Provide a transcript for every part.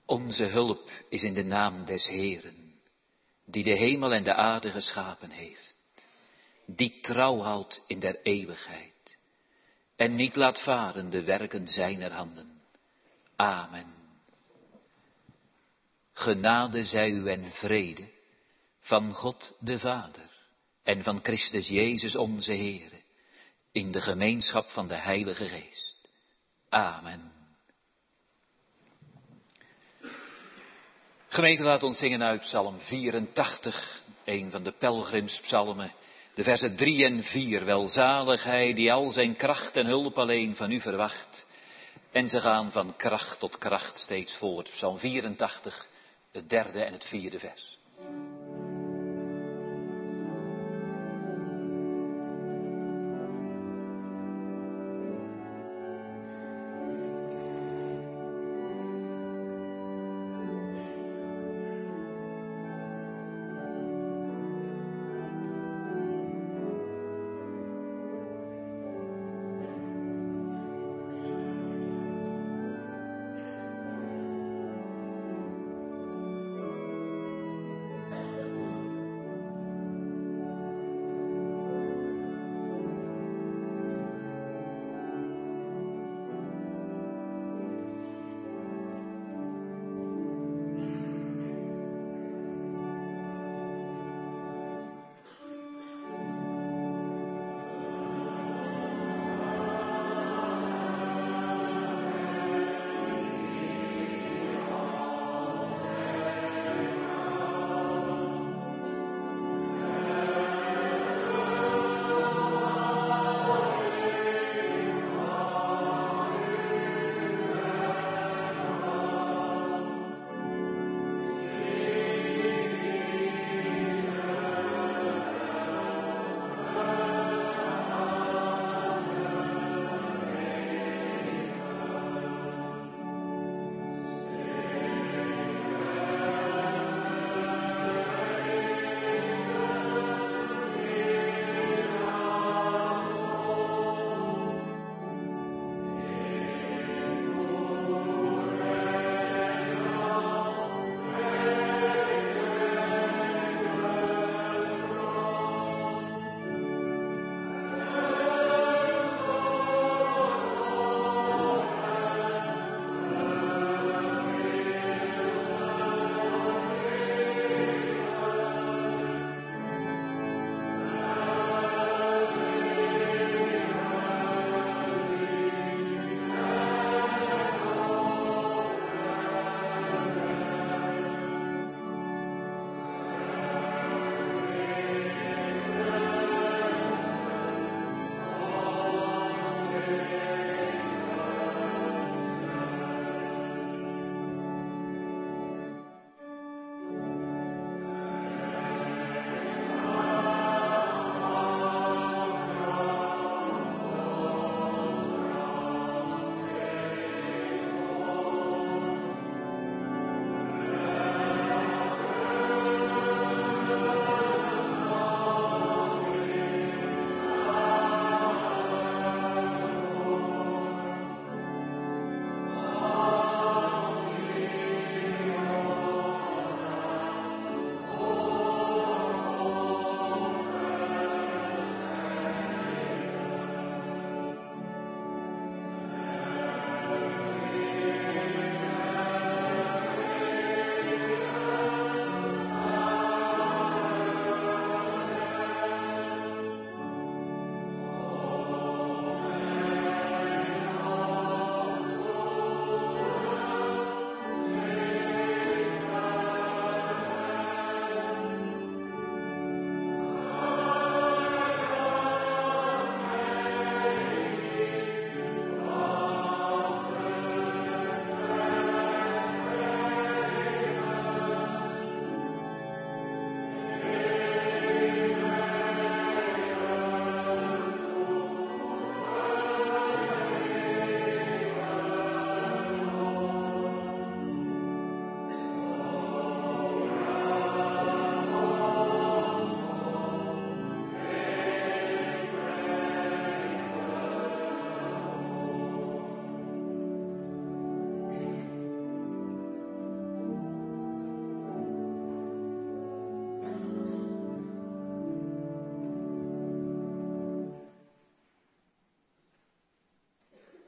Onze hulp is in de naam des Heeren, die de hemel en de aarde geschapen heeft, die trouw houdt in der eeuwigheid en niet laat varen de werken zijner handen. Amen. Genade zij u en vrede van God de Vader en van Christus Jezus onze Heere, in de gemeenschap van de Heilige Geest. Amen. Gemeente, laat ons zingen uit Psalm 84, een van de pelgrimspsalmen, de versen 3 en 4. Welzalig hij die al zijn kracht en hulp alleen van u verwacht. En ze gaan van kracht tot kracht steeds voort. Psalm 84, het 3e en het 4e vers.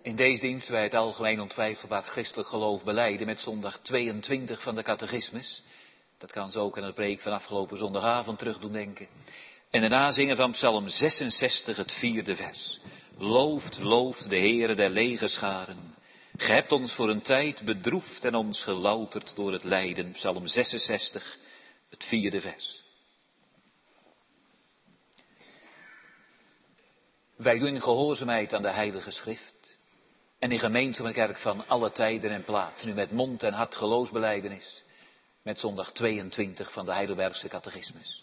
In deze dienst wij het algemeen ontwijfelbaar christelijk geloof belijden met zondag 22 van de catechismus. Dat kan zo ook aan het preek van afgelopen zondagavond terug doen denken. En daarna zingen van Psalm 66 het 4e vers. Looft, looft de Heere der legerscharen. Ge hebt ons voor een tijd bedroefd en ons gelouterd door het lijden. Psalm 66, het 4e vers. Wij doen in gehoorzaamheid aan de Heilige Schrift. En in gemeenschappelijke kerk van alle tijden en plaats. Nu met mond en hart geloofsbelijdenis. Met zondag 22 van de Heidelbergse catechismus.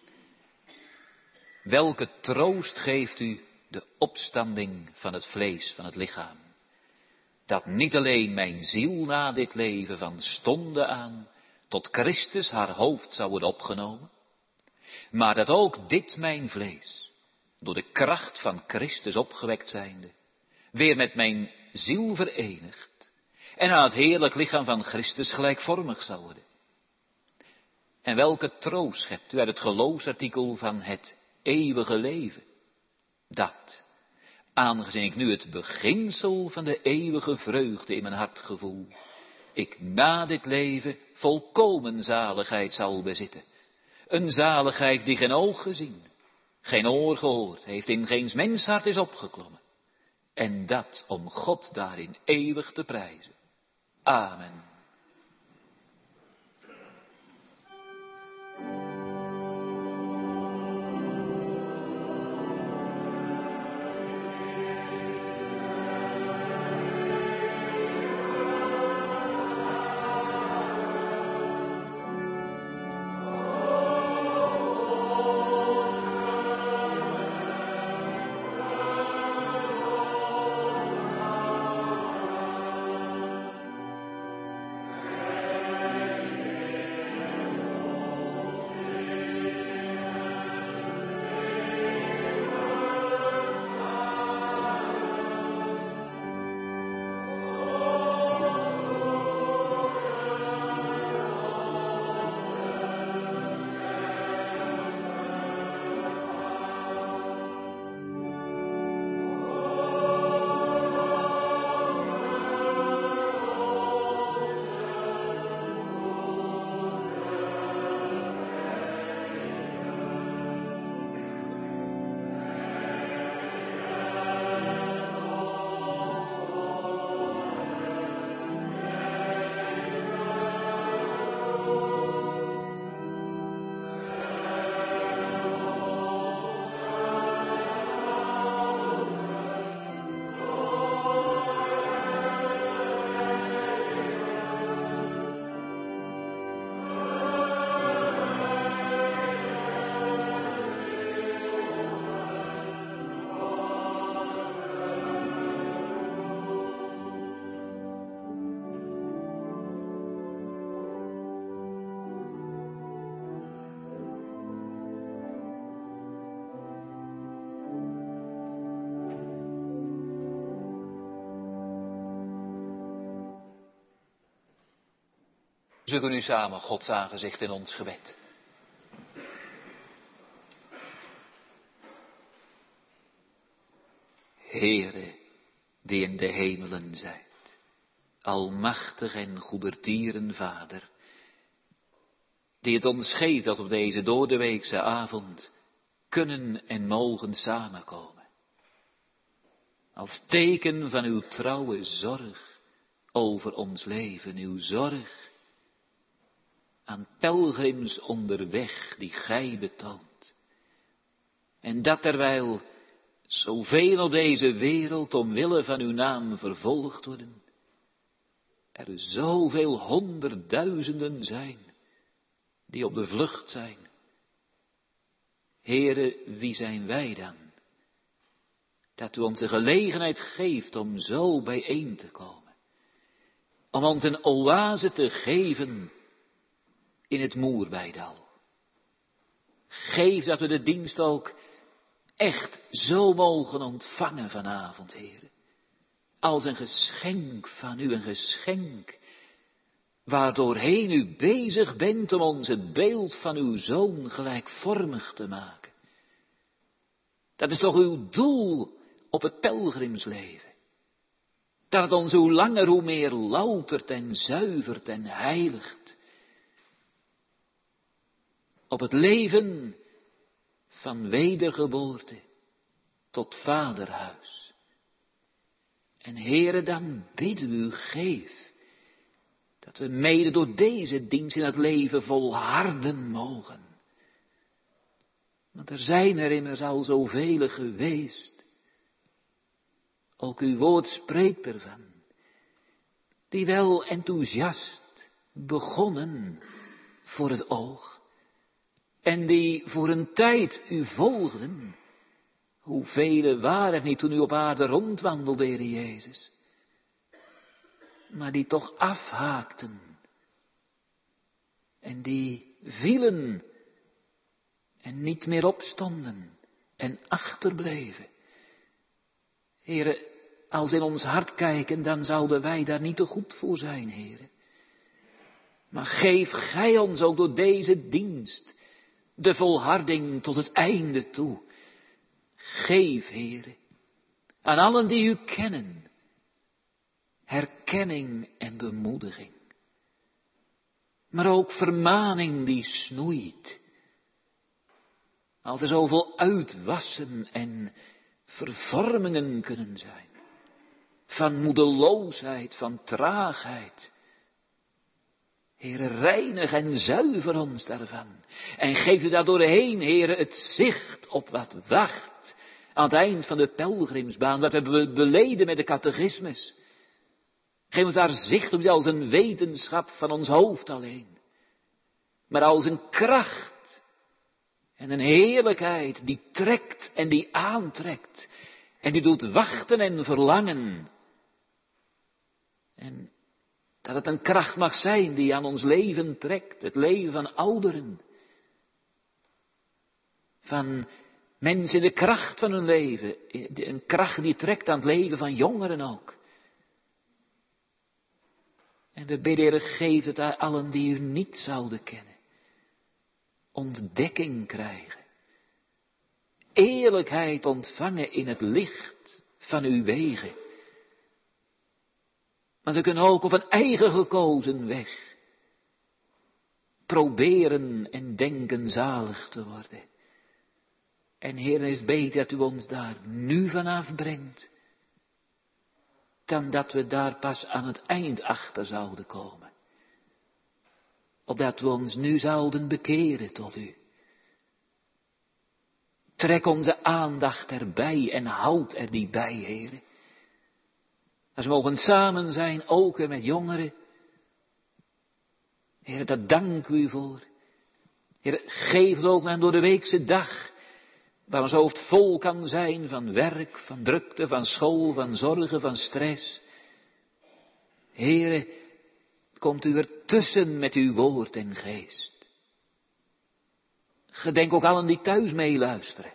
Welke troost geeft u de opstanding van het vlees, van het lichaam? Dat niet alleen mijn ziel na dit leven van stonde aan tot Christus haar hoofd zou worden opgenomen. Maar dat ook dit mijn vlees, door de kracht van Christus opgewekt zijnde, weer met mijn ziel verenigd en aan het heerlijk lichaam van Christus gelijkvormig zou worden. En welke troost schept u uit het geloofsartikel van het eeuwige leven? Dat, aangezien ik nu het beginsel van de eeuwige vreugde in mijn hart gevoel, ik na dit leven volkomen zaligheid zal bezitten. Een zaligheid die geen oog gezien, geen oor gehoord heeft, in geens mens hart is opgeklommen. En dat om God daarin eeuwig te prijzen. Amen. Zoeken nu samen Gods aangezicht in ons gebed. Heere, die in de hemelen zijt, almachtig en goedertieren Vader, die het ons geeft dat op deze doordeweekse avond kunnen en mogen samenkomen. Als teken van uw trouwe zorg over ons leven, uw zorg aan pelgrims onderweg die gij betoont. En dat terwijl zoveel op deze wereld omwille van uw naam vervolgd worden, er zoveel honderdduizenden zijn die op de vlucht zijn. Heere, wie zijn wij dan? Dat u ons de gelegenheid geeft om zo bijeen te komen. Om ons een oase te geven in het Moerbijdal. Geef dat we de dienst ook echt zo mogen ontvangen vanavond, Heere. Als een geschenk van u, een geschenk waardoorheen u bezig bent om ons het beeld van uw Zoon gelijkvormig te maken. Dat is toch uw doel op het pelgrimsleven. Dat het ons hoe langer hoe meer loutert en zuivert en heiligt. Op het leven van wedergeboorte tot vaderhuis. En Heere, dan bidden we u, geef dat we mede door deze dienst in het leven volharden mogen. Want er zijn er immers al zoveel geweest. Ook uw woord spreekt ervan. Die wel enthousiast begonnen voor het oog. En die voor een tijd u volgden. Hoeveel waren het niet toen u op aarde rondwandelde, Heer Jezus. Maar die toch afhaakten. En die vielen. En niet meer opstonden. En achterbleven. Heere, als we in ons hart kijken, dan zouden wij daar niet te goed voor zijn, Heere. Maar geef gij ons ook door deze dienst de volharding tot het einde toe. Geef, Heere, aan allen die u kennen, herkenning en bemoediging. Maar ook vermaning die snoeit. Als er zoveel uitwassen en vervormingen kunnen zijn. Van moedeloosheid, van traagheid. Heere, reinig en zuiver ons daarvan. En geef u daar doorheen, Heere, het zicht op wat wacht. Aan het eind van de pelgrimsbaan, wat hebben we beleden met de catechismus. Geef ons daar zicht op, niet als een wetenschap van ons hoofd alleen. Maar als een kracht en een heerlijkheid die trekt en die aantrekt. En die doet wachten en verlangen. En dat het een kracht mag zijn die aan ons leven trekt. Het leven van ouderen. Van mensen in de kracht van hun leven. Een kracht die trekt aan het leven van jongeren ook. En we bidden, Heer, geef het aan allen die u niet zouden kennen. Ontdekking krijgen. Eerlijkheid ontvangen in het licht van uw wegen. Maar ze kunnen ook op een eigen gekozen weg proberen en denken zalig te worden. En Heer, is beter dat u ons daar nu vanaf brengt, dan dat we daar pas aan het eind achter zouden komen. Opdat we ons nu zouden bekeren tot u. Trek onze aandacht erbij en houd er die bij, Heere. Als we mogen samen zijn, ook met jongeren. Heere, daar dank u voor. Heere, geef het ook aan door de weekse dag, waar ons hoofd vol kan zijn van werk, van drukte, van school, van zorgen, van stress. Heere, komt u ertussen met uw woord en geest. Gedenk ook allen die thuis meeluisteren.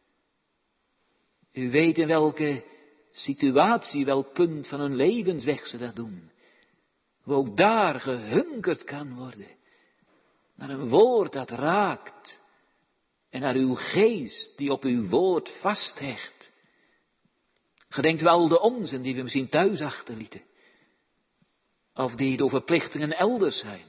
U weet in welke situatie, welk punt van hun levensweg ze dat doen. Hoe ook daar gehunkerd kan worden. Naar een woord dat raakt. En naar uw geest die op uw woord vasthecht. Gedenkt u al de onzen die we misschien thuis achterlieten. Of die door verplichtingen elders zijn.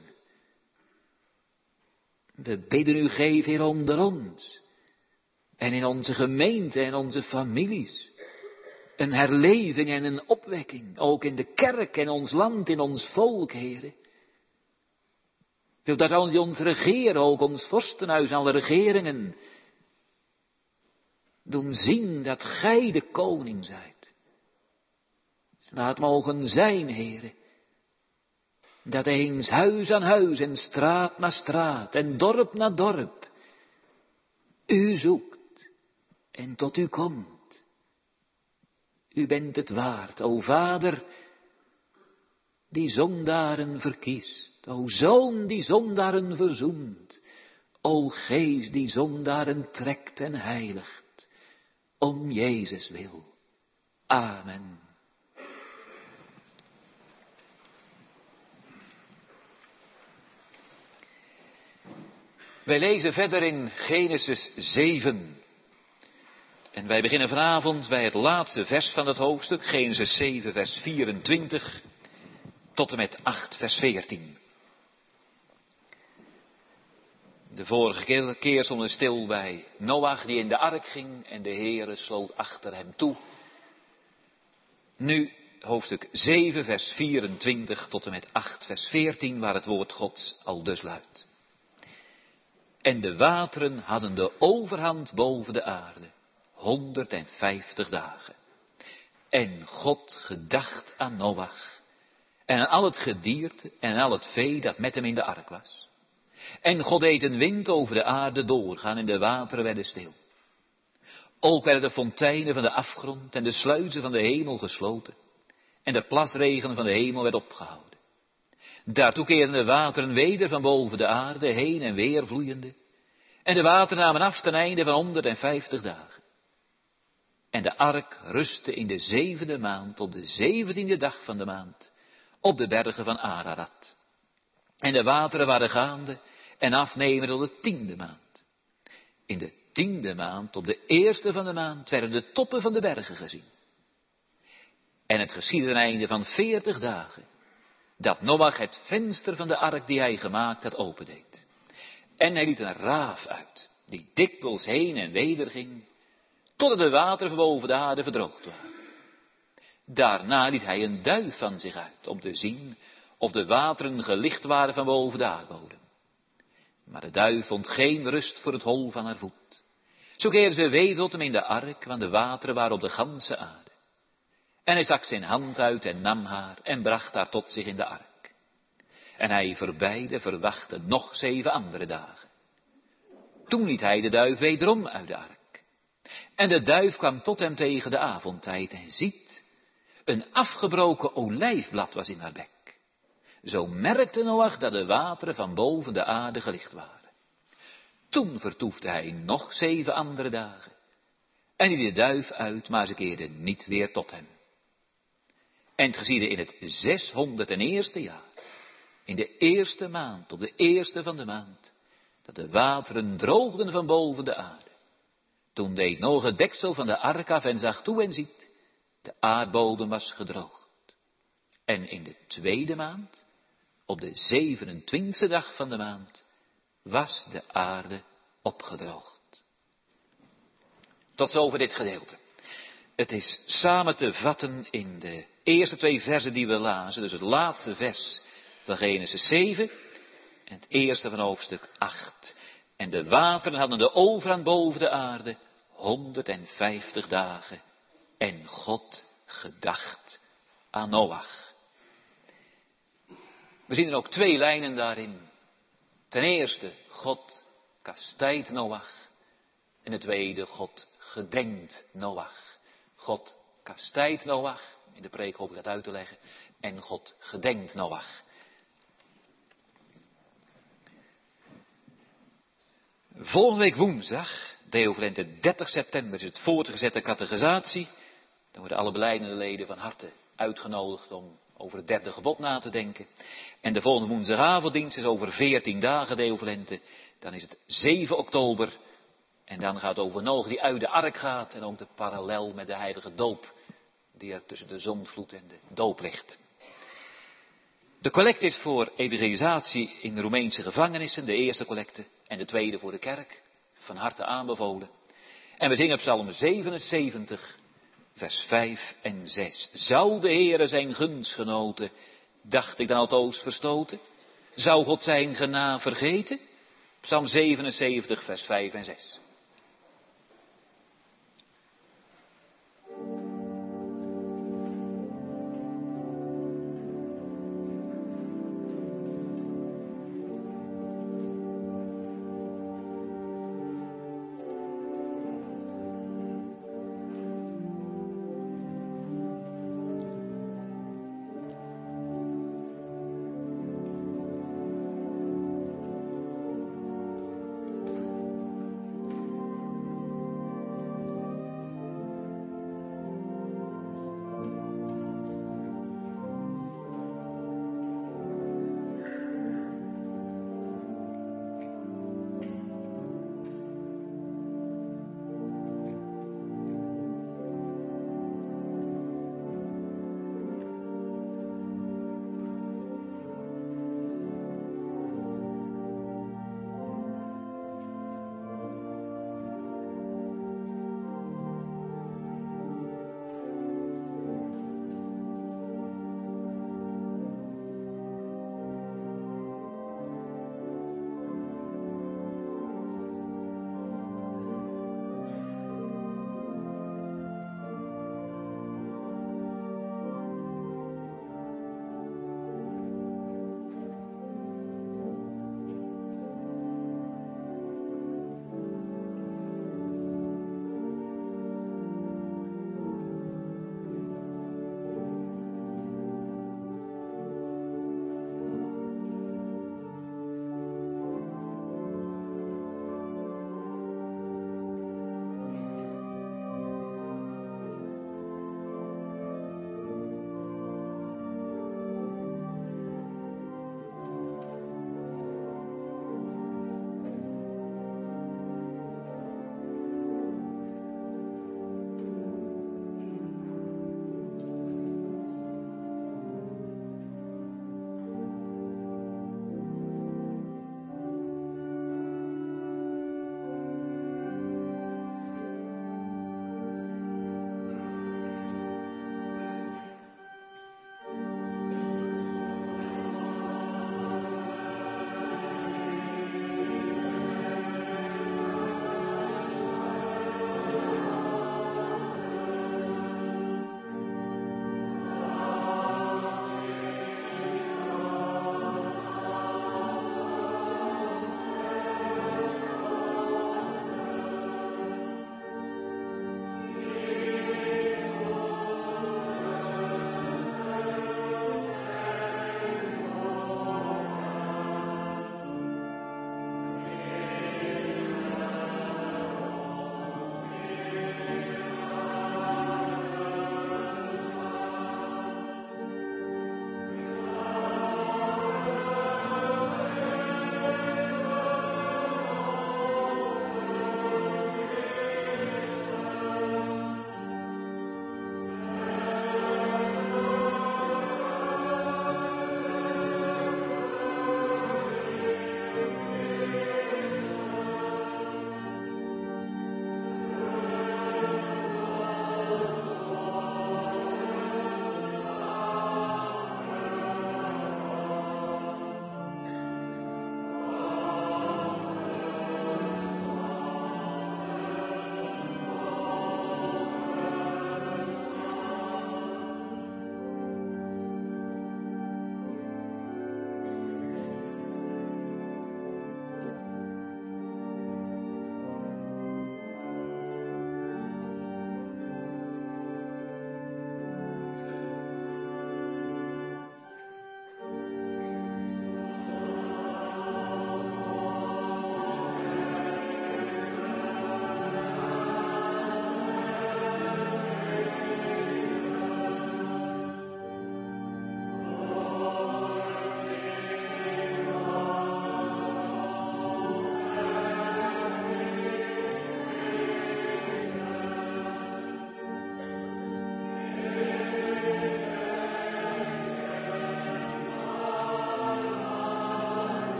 We bidden u, geef, Heer, onder ons. En in onze gemeente en onze families. Een herleving en een opwekking. Ook in de kerk en ons land, in ons volk, Heer. Wil dat al ons regeren, ook ons vorstenhuis, alle regeringen. Doen zien dat gij de koning zijt. En laat mogen zijn, Heer. Dat eens huis aan huis en straat na straat en dorp na dorp u zoekt en tot u komt. U bent het waard, o Vader, die zondaren verkiest. O Zoon, die zondaren verzoent. O Geest, die zondaren trekt en heiligt. Om Jezus wil. Amen. Wij lezen verder in Genesis 7. En wij beginnen vanavond bij het laatste vers van het hoofdstuk, Genesis 7, vers 24, tot en met 8, vers 14. De vorige keer stonden we stil bij Noach die in de ark ging en de Heere sloot achter hem toe. Nu hoofdstuk 7, vers 24 tot en met 8, vers 14, waar het woord Gods aldus luidt. En de wateren hadden de overhand boven de aarde, 150 dagen. En God gedacht aan Noach en aan al het gedierte en aan al het vee dat met hem in de ark was. En God deed een wind over de aarde doorgaan en de wateren werden stil. Ook werden de fonteinen van de afgrond en de sluizen van de hemel gesloten. En de plasregen van de hemel werd opgehouden. Daartoe keerden de wateren weder van boven de aarde heen en weer vloeiende. En de wateren namen af ten einde van 150 dagen. En de ark rustte in de 7e maand op de 17e dag van de maand op de bergen van Ararat. En de wateren waren gaande en afnemen tot de 10e maand. In de 10e maand, op de 1e van de maand, werden de toppen van de bergen gezien. En het geschiedde ten einde van 40 dagen, dat Noach het venster van de ark die hij gemaakt had opendeed. En hij liet een raaf uit, die dikwijls heen en weder ging, totdat de wateren van boven de aarde verdroogd waren. Daarna liet hij een duif van zich uit, om te zien of de wateren gelicht waren van boven de aardbodem. Maar de duif vond geen rust voor het hol van haar voet. Zo keerde ze weder tot hem in de ark, want de wateren waren op de ganse aarde. En hij stak zijn hand uit en nam haar en bracht haar tot zich in de ark. En hij verbeide verwachtte nog 7 andere dagen. Toen liet hij de duif wederom uit de ark. En de duif kwam tot hem tegen de avondtijd en ziet, een afgebroken olijfblad was in haar bek. Zo merkte Noach dat de wateren van boven de aarde gelicht waren. Toen vertoefde hij nog 7 andere dagen. En liet de duif uit, maar ze keerde niet weer tot hem. En het geschiedde in het 601ste jaar, in de 1e maand, op de 1e van de maand, dat de wateren droogden van boven de aarde. Toen deed Noach het deksel van de ark af en zag toe en ziet, de aardbodem was gedroogd. En in de 2e maand, op de 27e dag van de maand, was de aarde opgedroogd. Tot zover dit gedeelte. Het is samen te vatten in de eerste 2 versen die we lazen, dus het laatste vers van Genesis 7 en het eerste van hoofdstuk 8. En de wateren hadden de overhand boven de aarde 150 dagen. En God gedacht aan Noach. We zien er ook 2 lijnen daarin. Ten eerste, God kastijdt Noach. En het tweede, God gedenkt Noach. God kastijdt Noach. In de preek hoop ik dat uit te leggen. En God gedenkt Noach. Volgende week woensdag, Deo Volente 30 september, is het voortgezette catechisatie. Dan worden alle belijdende leden van harte uitgenodigd om over het 3e gebod na te denken. En de volgende woensdagavonddienst is over 14 dagen, Deo Volente. Dan is het 7 oktober. En dan gaat het over Noach die uit de ark gaat. En ook de parallel met de heilige doop. Die er tussen de zondvloed en de doop ligt. De collecte is voor evangelisatie in de Roemeense gevangenissen. De eerste collecte. En de tweede voor de kerk. Van harte aanbevolen. En we zingen Psalm 77. Vers 5 en 6. Zou de Heere zijn gunst genoten, dacht ik dan altoos verstoten? Zou God zijn genade vergeten? Psalm 77, vers 5 en 6.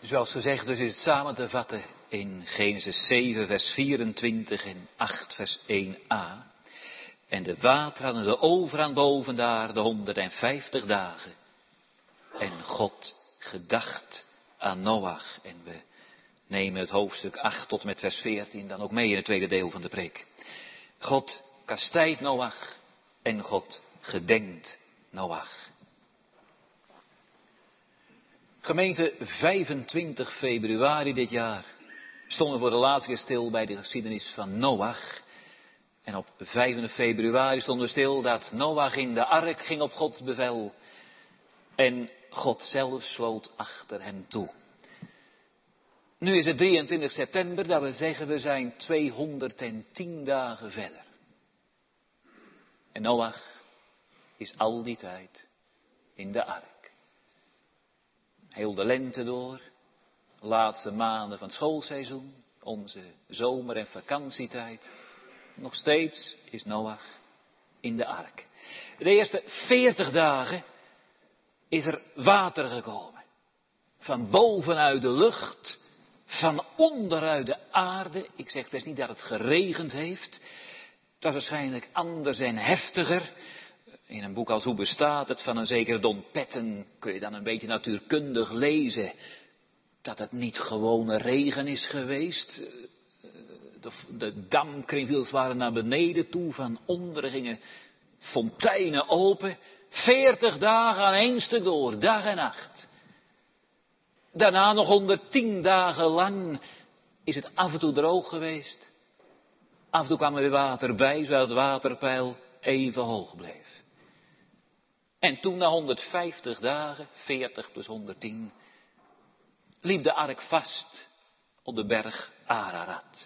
Zoals gezegd, dus is het samen te vatten in Genesis 7, vers 24 en 8, vers 1a. En de wateren hadden de overhand boven daar de 150 dagen. En God gedacht aan Noach. En we nemen het hoofdstuk 8 tot en met vers 14 dan ook mee in het tweede deel van de preek. God kastijdt Noach en God gedenkt Noach. Gemeente, 25 februari dit jaar stonden we voor de laatste keer stil bij de geschiedenis van Noach. En op 25 februari stonden we stil dat Noach in de ark ging op Gods bevel. En God zelf sloot achter hem toe. Nu is het 23 september, dat wil zeggen we zijn 210 dagen verder. En Noach is al die tijd in de ark. Heel de lente door, laatste maanden van het schoolseizoen, onze zomer- en vakantietijd. Nog steeds is Noach in de ark. De eerste 40 dagen is er water gekomen. Van bovenuit de lucht, van onderuit de aarde. Ik zeg best niet dat het geregend heeft. Het was waarschijnlijk anders en heftiger. In een boek als Hoe bestaat het van een zekere Don Petten kun je dan een beetje natuurkundig lezen dat het niet gewone regen is geweest. De damkrinvils waren naar beneden toe, van onderen gingen fonteinen open. 40 dagen aan één stuk door, dag en nacht. Daarna nog 110 dagen lang is het af en toe droog geweest. Af en toe kwam er weer water bij, zodat het waterpeil even hoog bleef. En toen na 150 dagen, 40 plus 110, liep de ark vast op de berg Ararat.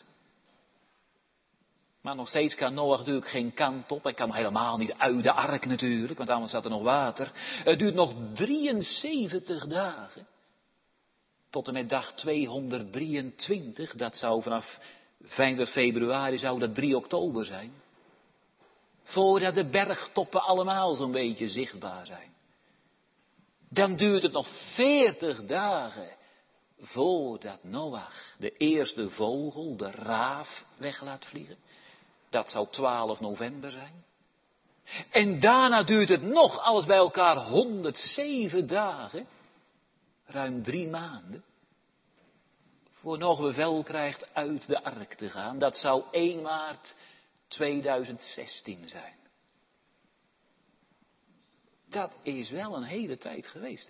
Maar nog steeds kan Noach natuurlijk geen kant op. Hij kan helemaal niet uit de ark natuurlijk, want anders zat er nog water. Het duurt nog 73 dagen. Tot en met dag 223, dat zou vanaf 5 februari, zou dat 3 oktober zijn. Voordat de bergtoppen allemaal zo'n beetje zichtbaar zijn. Dan duurt het nog 40 dagen voordat Noach de eerste vogel, de raaf, weg laat vliegen. Dat zou 12 november zijn. En daarna duurt het nog alles bij elkaar 107 dagen. Ruim 3 maanden. Voor Noach bevel krijgt uit de ark te gaan. Dat zou 1 maart 2016 zijn. Dat is wel een hele tijd geweest, hè?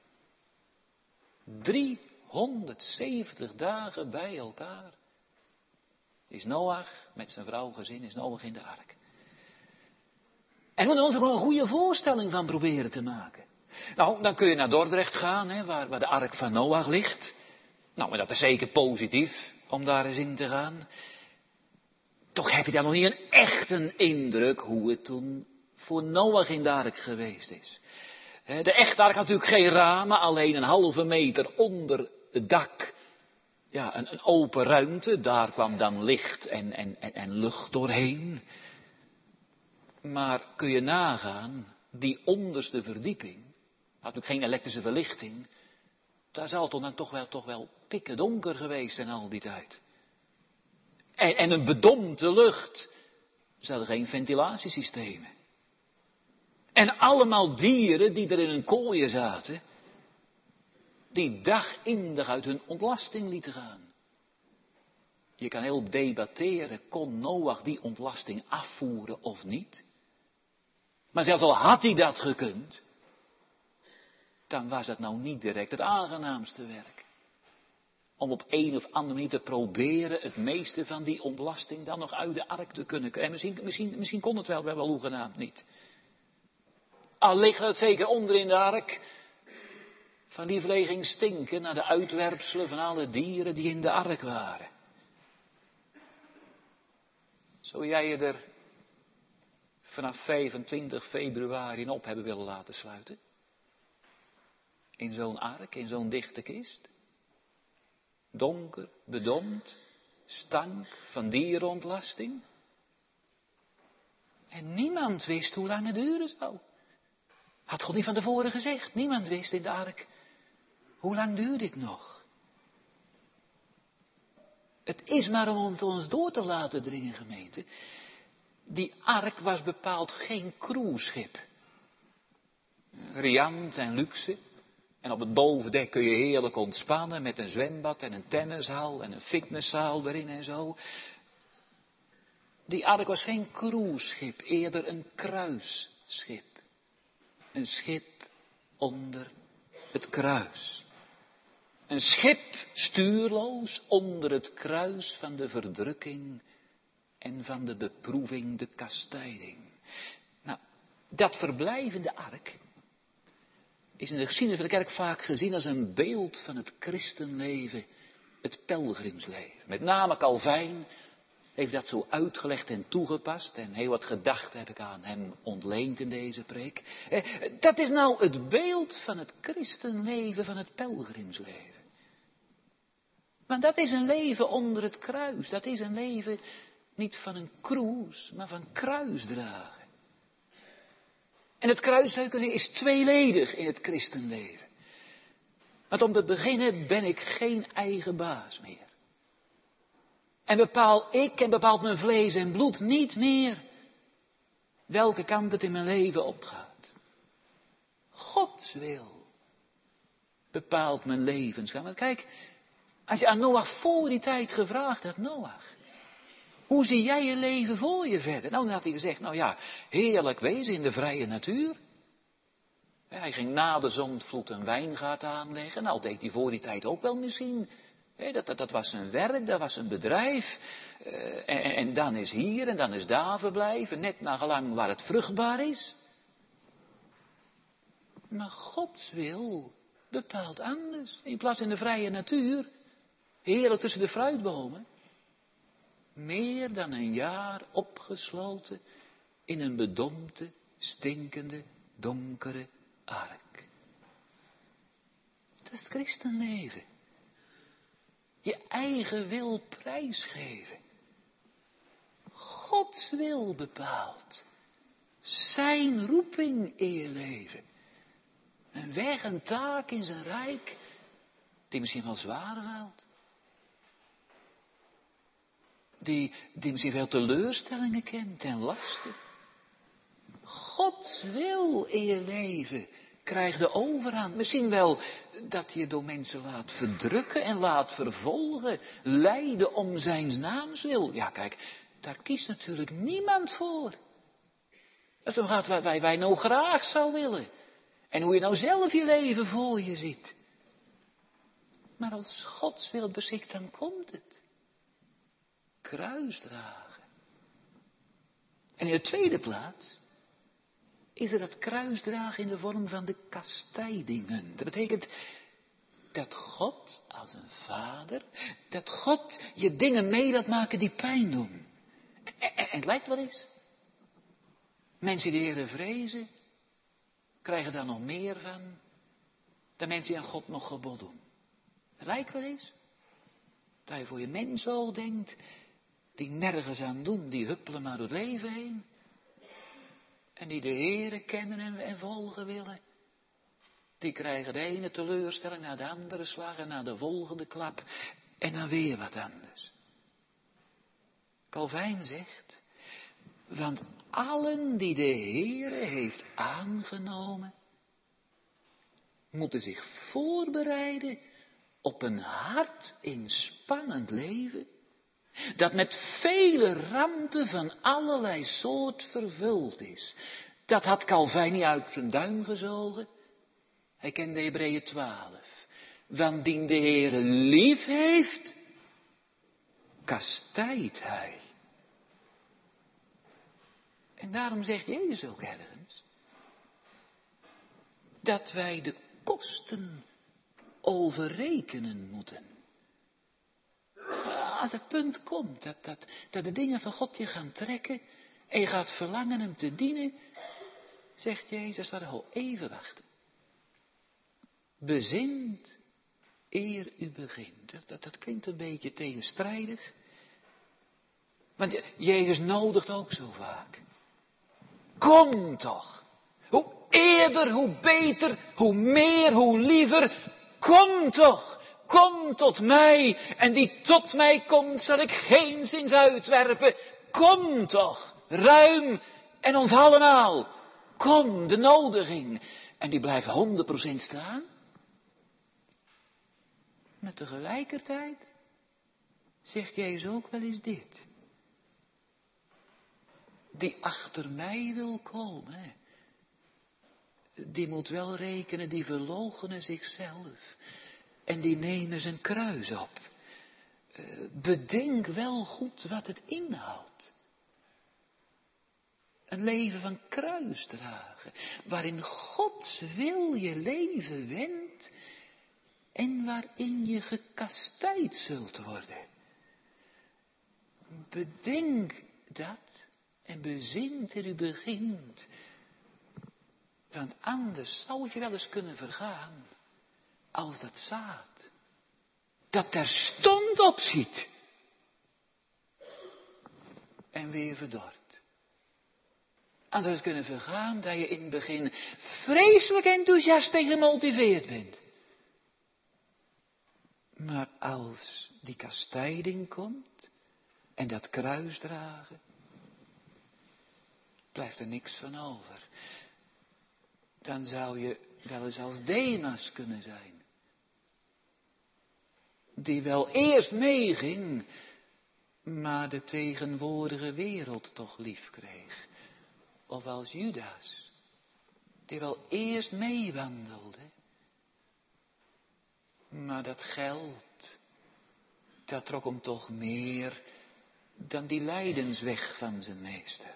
370 dagen bij elkaar is Noach met zijn vrouw, gezin, is Noach in de ark. En we moeten ons ook wel een goede voorstelling van proberen te maken. Nou, dan kun je naar Dordrecht gaan, hè, waar de ark van Noach ligt. Nou, maar dat is zeker positief om daar eens in te gaan. Toch heb je dan nog niet een echte indruk hoe het toen voor Noach in de ark geweest is. De echte ark had natuurlijk geen ramen, alleen een halve meter onder het dak. Ja, een open ruimte, daar kwam dan licht en lucht doorheen. Maar kun je nagaan, die onderste verdieping, had natuurlijk geen elektrische verlichting. Daar zal het dan toch wel pikken donker geweest zijn al die tijd. En een bedompte lucht. Ze hadden geen ventilatiesystemen. En allemaal dieren die er in een kooien zaten. Die dag in dag uit hun ontlasting lieten gaan. Je kan heel debatteren, kon Noach die ontlasting afvoeren of niet? Maar zelfs al had hij dat gekund, dan was het nou niet direct het aangenaamste werk. Om op een of andere manier te proberen het meeste van die ontlasting dan nog uit de ark te kunnen. En misschien kon het wel hoegenaamd niet. Al ligt het zeker onder in de ark. Van lieverlee ging stinken naar de uitwerpselen van alle dieren die in de ark waren. Zou jij je er vanaf 25 februari in op hebben willen laten sluiten? In zo'n ark, in zo'n dichte kist? Donker, bedompt, stank van dierenontlasting. En niemand wist hoe lang het duren zou. Had God niet van tevoren gezegd. Niemand wist in de ark. Hoe lang duurt dit nog? Het is maar om het ons door te laten dringen, gemeente. Die ark was bepaald geen cruiseschip. Riant en luxe. En op het bovendek kun je heerlijk ontspannen met een zwembad en een tennishal en een fitnesszaal erin en zo. Die ark was geen cruiseschip, eerder een kruisschip. Een schip onder het kruis. Een schip stuurloos onder het kruis van de verdrukking en van de beproeving, de kastijding. Nou, dat verblijf in de ark is in de geschiedenis van de kerk vaak gezien als een beeld van het christenleven, het pelgrimsleven. Met name Calvijn heeft dat zo uitgelegd en toegepast en heel wat gedachten heb ik aan hem ontleend in deze preek. Dat is nou het beeld van het christenleven, van het pelgrimsleven. Maar dat is een leven onder het kruis. Dat is een leven niet van een cruise, maar van kruisdragen. En het kruis, zou je kunnen zeggen, is tweeledig in het christenleven. Want om te beginnen ben ik geen eigen baas meer. En bepaal ik en bepaalt mijn vlees en bloed niet meer welke kant het in mijn leven opgaat. Gods wil bepaalt mijn levensgang. Want kijk, als je aan Noach voor die tijd gevraagd had, Noach, hoe zie jij je leven voor je verder? Nou, dan had hij gezegd, nou ja, heerlijk wezen in de vrije natuur. Hij ging na de zondvloed een wijngaard aanleggen. Nou, deed hij voor die tijd ook wel misschien. Dat was een werk, dat was een bedrijf. En dan is hier en dan is daar verblijven, net naar gelang waar het vruchtbaar is. Maar Gods wil bepaalt anders. In plaats in de vrije natuur, heerlijk tussen de fruitbomen. Meer dan een jaar opgesloten in een bedompte, stinkende, donkere ark. Dat is het christenleven. Je eigen wil prijsgeven. Gods wil bepaalt. Zijn roeping in je leven. Een weg, een taak in zijn rijk, die misschien wel zwaar valt. Die misschien veel teleurstellingen kent en lasten. Gods wil in je leven krijgt de overhand. Misschien wel dat je door mensen laat verdrukken en laat vervolgen. Lijden om zijn naams wil. Ja, kijk, daar kiest natuurlijk niemand voor. Dat is zo gaat wij nou graag zou willen. En hoe je nou zelf je leven voor je ziet. Maar als Gods wil beschikt, dan komt het. Kruisdragen. En in de tweede plaats is er dat kruisdragen in de vorm van de kastijdingen. Dat betekent dat God als een vader, dat God je dingen mee laat maken die pijn doen. En het lijkt wel eens. Mensen die de Heere vrezen, krijgen daar nog meer van dan mensen die aan God nog gebod doen. Het lijkt wel eens dat je voor je mensenoog denkt, die nergens aan doen, die huppelen maar door het leven heen. En die de Heere kennen en volgen willen. Die krijgen de ene teleurstelling na de andere slag en na de volgende klap. En dan weer wat anders. Calvijn zegt, want allen die de Heere heeft aangenomen, moeten zich voorbereiden op een hard inspannend leven, dat met vele rampen van allerlei soort vervuld is. Dat had Calvijn niet uit zijn duim gezogen. Hij kende Hebreeën 12. Want die de Heere lief heeft, kastijdt hij. En daarom zegt Jezus ook ergens, dat wij de kosten overrekenen moeten. Als het punt komt dat de dingen van God je gaan trekken en je gaat verlangen hem te dienen, zegt Jezus, maar even wachten. Bezint eer u begint. Dat klinkt een beetje tegenstrijdig. Want Jezus nodigt ook zo vaak. Kom toch. Hoe eerder, hoe beter, hoe meer, hoe liever. Kom toch. kom tot mij. En die tot mij komt, zal ik geenszins uitwerpen. Kom toch, ruim en ons allemaal. Kom, de nodiging. En die blijft 100% staan. Maar tegelijkertijd zegt Jezus ook wel eens dit. Die achter mij wil komen, die moet wel rekenen, die verloochenen zichzelf. En die nemen zijn kruis op. Bedenk wel goed wat het inhoudt. Een leven van kruisdragen, waarin Gods wil je leven wendt en waarin je gekastijd zult worden. Bedenk dat en bezin ter u begint. Want anders zou het je wel eens kunnen vergaan als dat zaad dat terstond opziet en weer verdort. Anders zou het kunnen vergaan dat je in het begin vreselijk enthousiast en gemotiveerd bent. Maar als die kastijding komt en dat kruis dragen, blijft er niks van over. Dan zou je wel eens als Demas kunnen zijn. Die wel eerst meeging, maar de tegenwoordige wereld toch lief kreeg. Of als Judas, die wel eerst meewandelde, maar dat geld, dat trok hem toch meer dan die lijdensweg van zijn meester.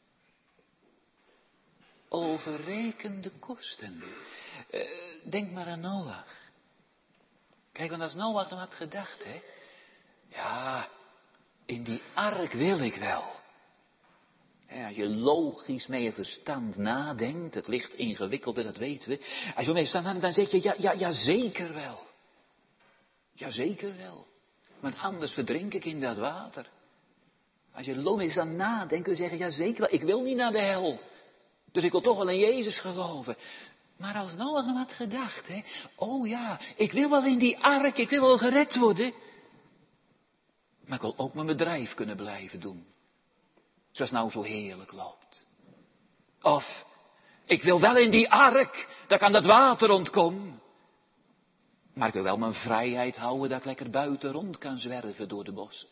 Overreken de kosten. Denk maar aan Noach. Kijk, want als Noach dan had gedacht, hè. Ja, in die ark wil ik wel. En als je logisch met je verstand nadenkt, het ligt ingewikkeld en dat weten we. Als je met je verstand nadenkt, dan zeg je, ja, zeker wel. Ja, zeker wel. Want anders verdrink ik in dat water. Als je logisch aan nadenkt, kun je zeggen, ja, zeker wel. Ik wil niet naar de hel. Dus ik wil toch wel in Jezus geloven. Maar als Noach nog had gedacht, hè. Oh ja, ik wil wel in die ark, ik wil wel gered worden. Maar ik wil ook mijn bedrijf kunnen blijven doen. Zoals het nou zo heerlijk loopt. Of, ik wil wel in die ark, dat ik aan dat water ontkom. Maar ik wil wel mijn vrijheid houden, dat ik lekker buiten rond kan zwerven door de bossen.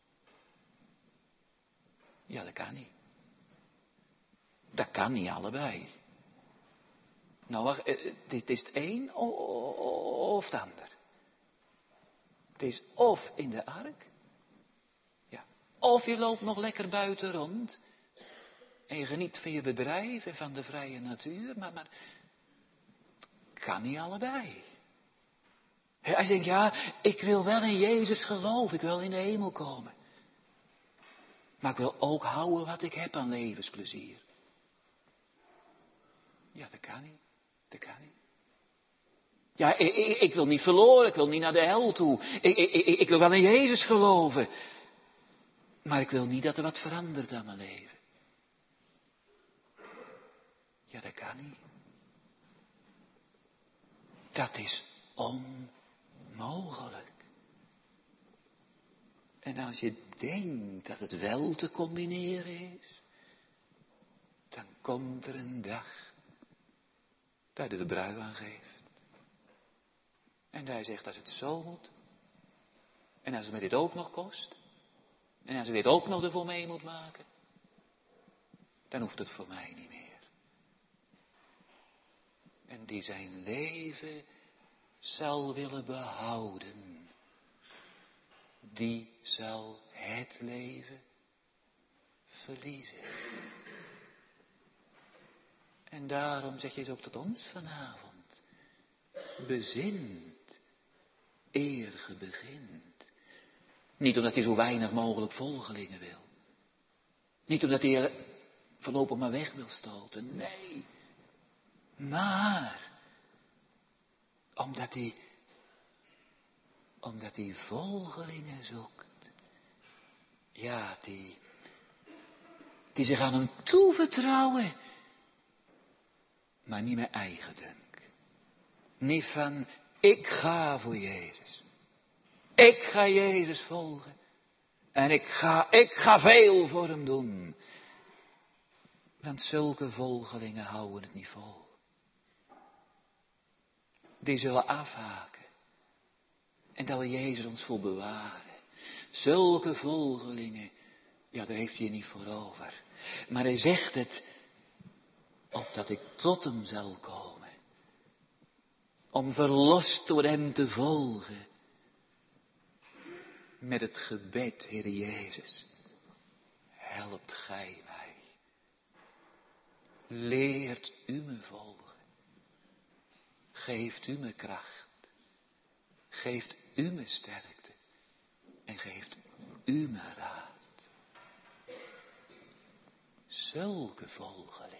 Ja, dat kan niet. Dat kan niet allebei. Nou, wacht, het is het een of het ander. Het is of in de ark. Ja. Of je loopt nog lekker buiten rond. En je geniet van je bedrijf en van de vrije natuur. Maar het kan niet allebei. Hij zegt, ja, ik wil wel in Jezus geloven. Ik wil in de hemel komen. Maar ik wil ook houden wat ik heb aan levensplezier. Ja, dat kan niet. Dat kan niet. Ja, ik wil niet verloren. Ik wil niet naar de hel toe. Ik wil wel in Jezus geloven. Maar ik wil niet dat er wat verandert aan mijn leven. Ja, dat kan niet. Dat is onmogelijk. En als je denkt dat het wel te combineren is, dan komt er een dag dat hij de brui aangeeft. En hij zegt, als het zo moet, en als het me dit ook nog kost, en als ik dit ook nog ervoor mee moet maken, dan hoeft het voor mij niet meer. En die zijn leven zal willen behouden, die zal het leven verliezen. En daarom zeg je eens ook tot ons vanavond, bezint, eer ge begint. Niet omdat hij zo weinig mogelijk volgelingen wil. Niet omdat hij voorlopig maar weg wil stoten, nee. Maar, omdat hij volgelingen zoekt. Ja, die zich aan hem toevertrouwen. Maar niet met eigendunk. Niet van, ik ga voor Jezus. Ik ga Jezus volgen. En ik ga veel voor hem doen. Want zulke volgelingen houden het niet vol. Die zullen afhaken. En daar wil Jezus ons voor bewaren. Zulke volgelingen, ja, daar heeft hij niet voor over. Maar hij zegt het, opdat ik tot hem zal komen. Om verlost door hem te volgen. Met het gebed, Heer Jezus, helpt gij mij. Leert u me volgen. Geeft u me kracht. Geeft u me sterkte. En geeft u me raad. Zulke volgelingen.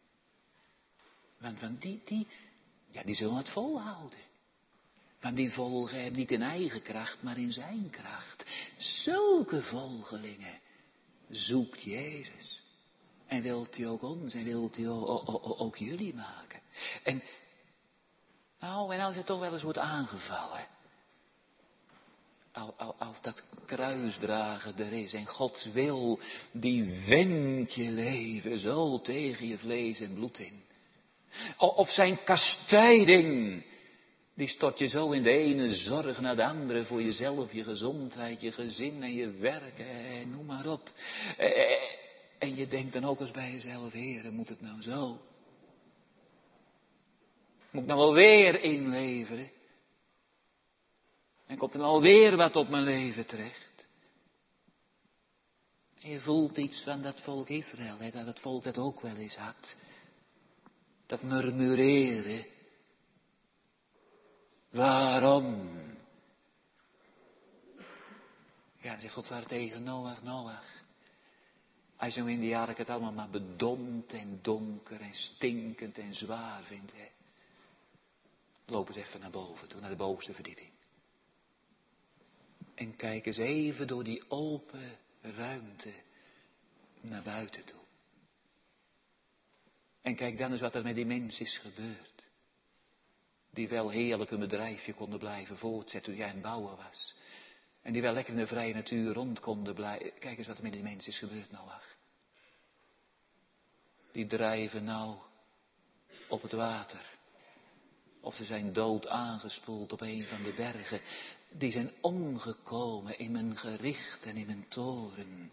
Want die zullen het volhouden. Want die volgen hem niet in eigen kracht, maar in zijn kracht. Zulke volgelingen zoekt Jezus. En wilt hij ook ons en wilt hij ook jullie maken. En als hij toch wel eens wordt aangevallen. Als dat kruisdragen er is en Gods wil, die wendt je leven zo tegen je vlees en bloed in. Of zijn kastijding, die stort je zo in de ene zorg naar de andere voor jezelf, je gezondheid, je gezin en je werk, noem maar op. En je denkt dan ook eens bij jezelf, Heer, moet het nou zo? Moet ik nou alweer inleveren? En komt er nou alweer wat op mijn leven terecht? En je voelt iets van dat volk Israël, dat het volk dat ook wel eens had. Dat murmureren. Waarom? Ja, dan zegt God waar tegen Noach. Als je in die ark het allemaal maar bedompt en donker en stinkend en zwaar vindt. Loop eens even naar boven toe, naar de bovenste verdieping. En kijk eens even door die open ruimte naar buiten toe. En kijk dan eens wat er met die mens is gebeurd. Die wel heerlijk een bedrijfje konden blijven voortzetten toen jij aan het bouwen was. En die wel lekker in de vrije natuur rond konden blijven. Kijk eens wat er met die mens is gebeurd, Noach. Die drijven nou op het water. Of ze zijn dood aangespoeld op een van de bergen. Die zijn omgekomen in mijn gericht en in mijn toren.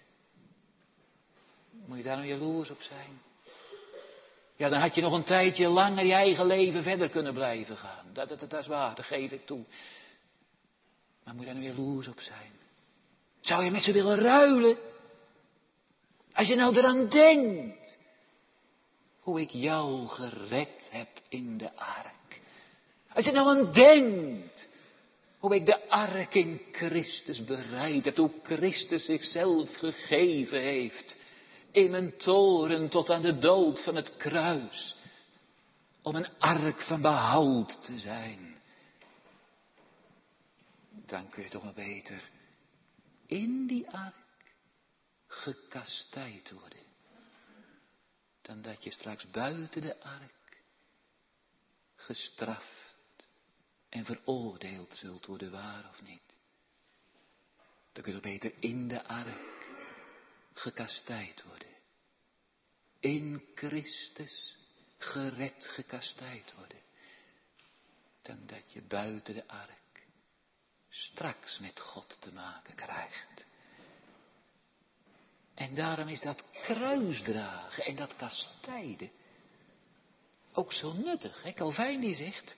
Moet je daar nou jaloers op zijn? Ja, dan had je nog een tijdje langer je eigen leven verder kunnen blijven gaan. Dat is waar, dat geef ik toe. Maar moet je daar nou jaloers op zijn? Zou je met ze willen ruilen? Als je nou eraan denkt. Hoe ik jou gered heb in de ark. Als je nou aan denkt. Hoe ik de ark in Christus bereid heb. Hoe Christus zichzelf gegeven heeft. In mijn toren tot aan de dood van het kruis. Om een ark van behoud te zijn. Dan kun je toch maar beter in die ark gekastijd worden. Dan dat je straks buiten de ark gestraft en veroordeeld zult worden, waar of niet. Dan kun je beter in de ark gekastijd worden. In Christus gered gekastijd worden. Dan dat je buiten de ark straks met God te maken krijgt. En daarom is dat kruisdragen en dat kastijden ook zo nuttig. Calvijn die zegt,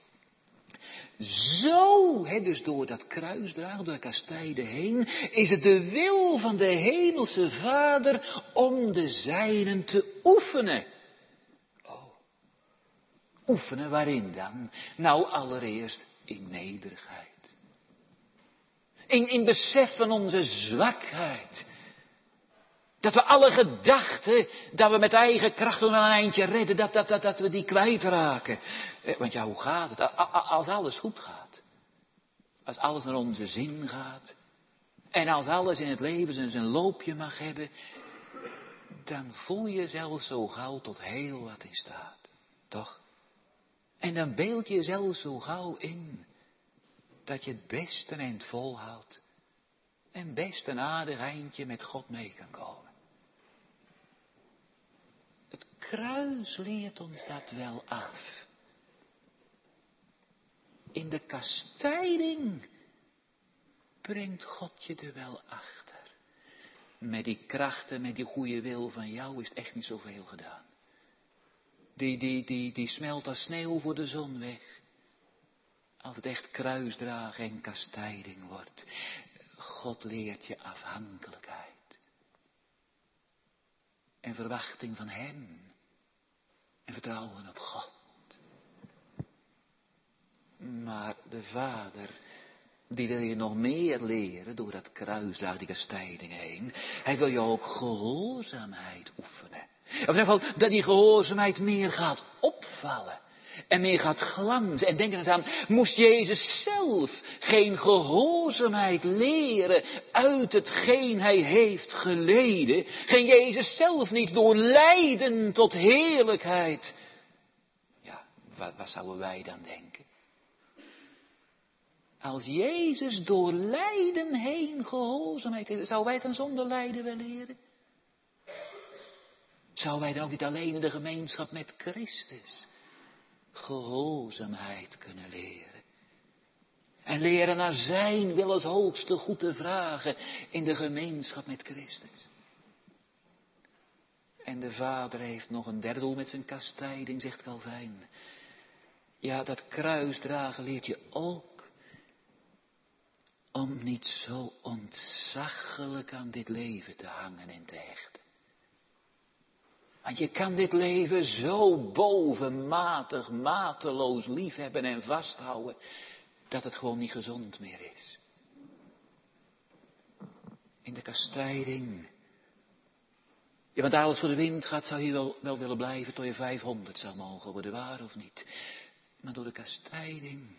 zo, dus door dat kruisdragen, door kastijden heen, is het de wil van de hemelse Vader om de zijnen te oefenen. Oh, oefenen waarin dan? Nou, allereerst in nederigheid. In besef van onze zwakheid. Dat we alle gedachten, dat we met eigen kracht wel een eindje redden, dat we die kwijtraken. Want ja, hoe gaat het? Als alles goed gaat. Als alles naar onze zin gaat. En als alles in het leven zijn loopje mag hebben. Dan voel je jezelf zo gauw tot heel wat in staat. Toch? En dan beeld je jezelf zo gauw in. dat je het best een eind volhoudt. En best een aardig eindje met God mee kan komen. Het kruis leert ons dat wel af. In de kastijding brengt God je er wel achter. Met die krachten, met die goede wil van jou is het echt niet zoveel gedaan. Die smelt als sneeuw voor de zon weg. Als het echt kruisdragen en kastijding wordt. God leert je afhankelijkheid. En verwachting van Hem. En vertrouwen op God. Maar de Vader, die wil je nog meer leren door dat kruisdragen, die kastijding heen. Hij wil je ook gehoorzaamheid oefenen. Of in ieder geval dat die gehoorzaamheid meer gaat opvallen. En meer gaat glanzen. En denk eens aan, moest Jezus zelf geen gehoorzaamheid leren uit hetgeen hij heeft geleden? Ging Jezus zelf niet door lijden tot heerlijkheid? Ja, wat zouden wij dan denken? Als Jezus door lijden heen gehoorzaamheid heeft, zouden wij dan zonder lijden wel leren? Zouden wij dan ook niet alleen in de gemeenschap met Christus gehoorzaamheid kunnen leren? En leren naar zijn wil als hoogste goed te vragen in de gemeenschap met Christus. En de Vader heeft nog een derde doel met zijn kastijding, zegt Calvijn. Ja, dat kruisdragen leert je ook om niet zo ontzaglijk aan dit leven te hangen en te hechten. Want je kan dit leven zo bovenmatig, mateloos liefhebben en vasthouden, dat het gewoon niet gezond meer is. In de kastijding. Ja, want alles voor de wind gaat, zou je wel willen blijven tot je 500 zou mogen worden, waar of niet. Maar door de kastijding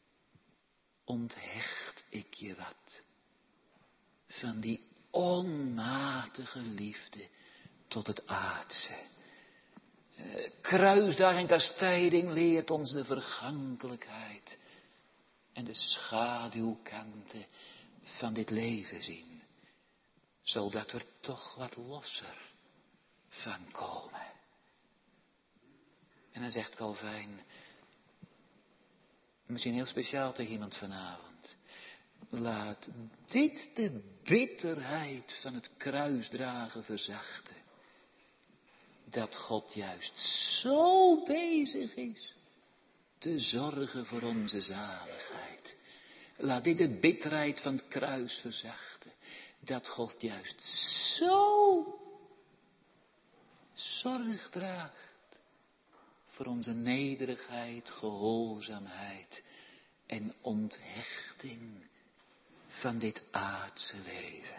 onthecht ik je wat van die onmatige liefde tot het aardse. Kruisdag en kastijding leert ons de vergankelijkheid en de schaduwkanten van dit leven zien, zodat we er toch wat losser van komen. En dan zegt Calvijn, misschien heel speciaal tegen iemand vanavond, laat dit de bitterheid van het kruisdragen verzachten. Dat God juist zo bezig is te zorgen voor onze zaligheid. Laat dit de bitterheid van het kruis verzachten. Dat God juist zo zorg draagt voor onze nederigheid, gehoorzaamheid en onthechting van dit aardse leven.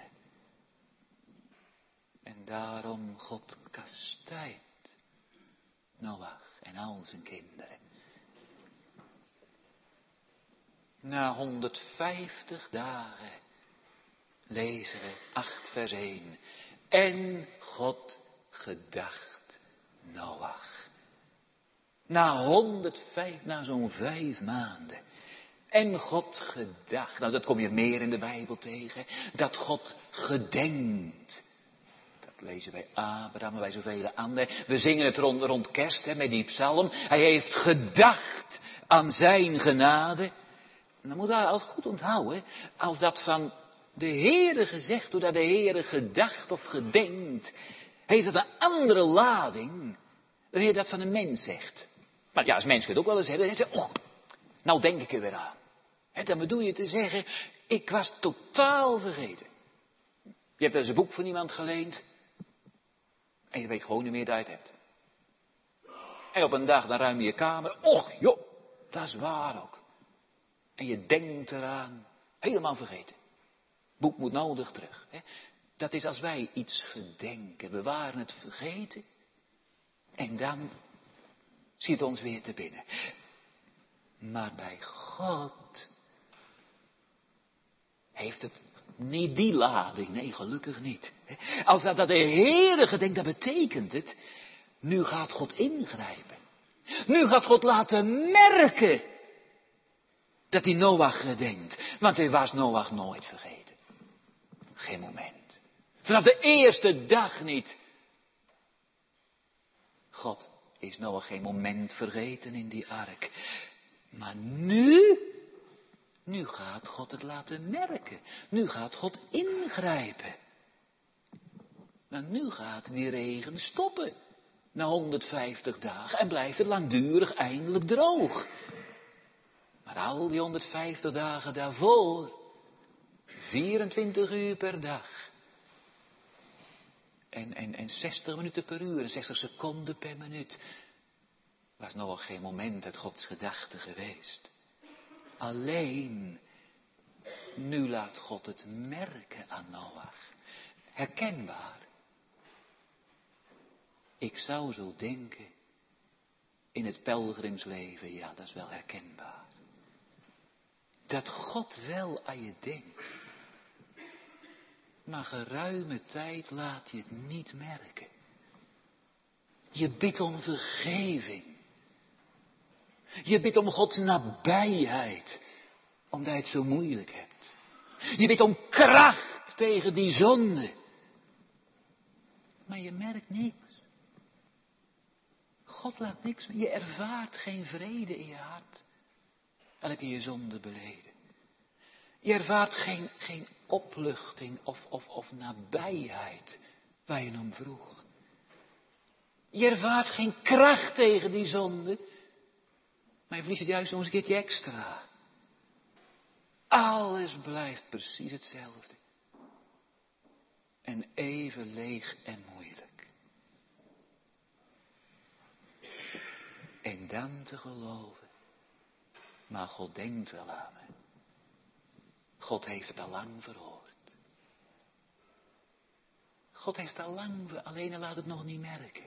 En daarom God kastijdt Noach en al zijn kinderen. Na 150 dagen lezen we 8 vers 1. En God gedacht Noach. Na zo'n 5 maanden. En God gedacht. Nou, dat kom je meer in de Bijbel tegen. Dat God gedenkt. Dat lezen wij Abraham en bij zoveel anderen. We zingen het rond kerst met die psalm. Hij heeft gedacht aan zijn genade. En dan moeten we altijd goed onthouden. Als dat van de Heere gezegd wordt, dat de Heere gedacht of gedenkt, heeft dat een andere lading dan je dat van een mens zegt. Maar ja, als mens kunt ook wel eens hebben. Dan zeggen, nou denk ik er weer aan. Dan bedoel je te zeggen, ik was totaal vergeten. Je hebt wel eens een boek van iemand geleend. En je weet gewoon niet meer dat je het hebt. En op een dag dan ruim je je kamer. Och joh, dat is waar ook. En je denkt eraan. Helemaal vergeten. Boek moet nodig terug. Dat is als wij iets gedenken. We waren het vergeten. En dan schiet ons weer te binnen. Maar bij God heeft het niet die lading. Nee, gelukkig niet. Als dat de Heere gedenkt, dat betekent het. Nu gaat God ingrijpen. Nu gaat God laten merken dat hij Noach gedenkt. Want hij was Noach nooit vergeten. Geen moment. Vanaf de eerste dag niet. God is Noach geen moment vergeten in die ark. Maar nu gaat God het laten merken. Nu gaat God ingrijpen. Maar nu gaat die regen stoppen. Na 150 dagen en blijft het langdurig eindelijk droog. Maar al die 150 dagen daarvoor, 24 uur per dag. En 60 minuten per uur en 60 seconden per minuut. Was nog geen moment uit Gods gedachte geweest. Alleen, nu laat God het merken aan Noach. Herkenbaar. Ik zou zo denken, in het pelgrimsleven, ja, dat is wel herkenbaar. Dat God wel aan je denkt. Maar geruime tijd laat je het niet merken. Je bidt om vergeving. Je bidt om Gods nabijheid, omdat je het zo moeilijk hebt. Je bidt om kracht tegen die zonde. Maar je merkt niks. God laat niks, je ervaart geen vrede in je hart. Dan heb je je zonde beleden. Je ervaart geen opluchting of nabijheid waar je om vroeg. Je ervaart geen kracht tegen die zonde. Maar je verliest het juist nog eens een keertje extra. Alles blijft precies hetzelfde. En even leeg en moeilijk. En dan te geloven. Maar God denkt wel aan me. God heeft het al lang verhoord. God heeft al lang, alleen hij laat het nog niet merken.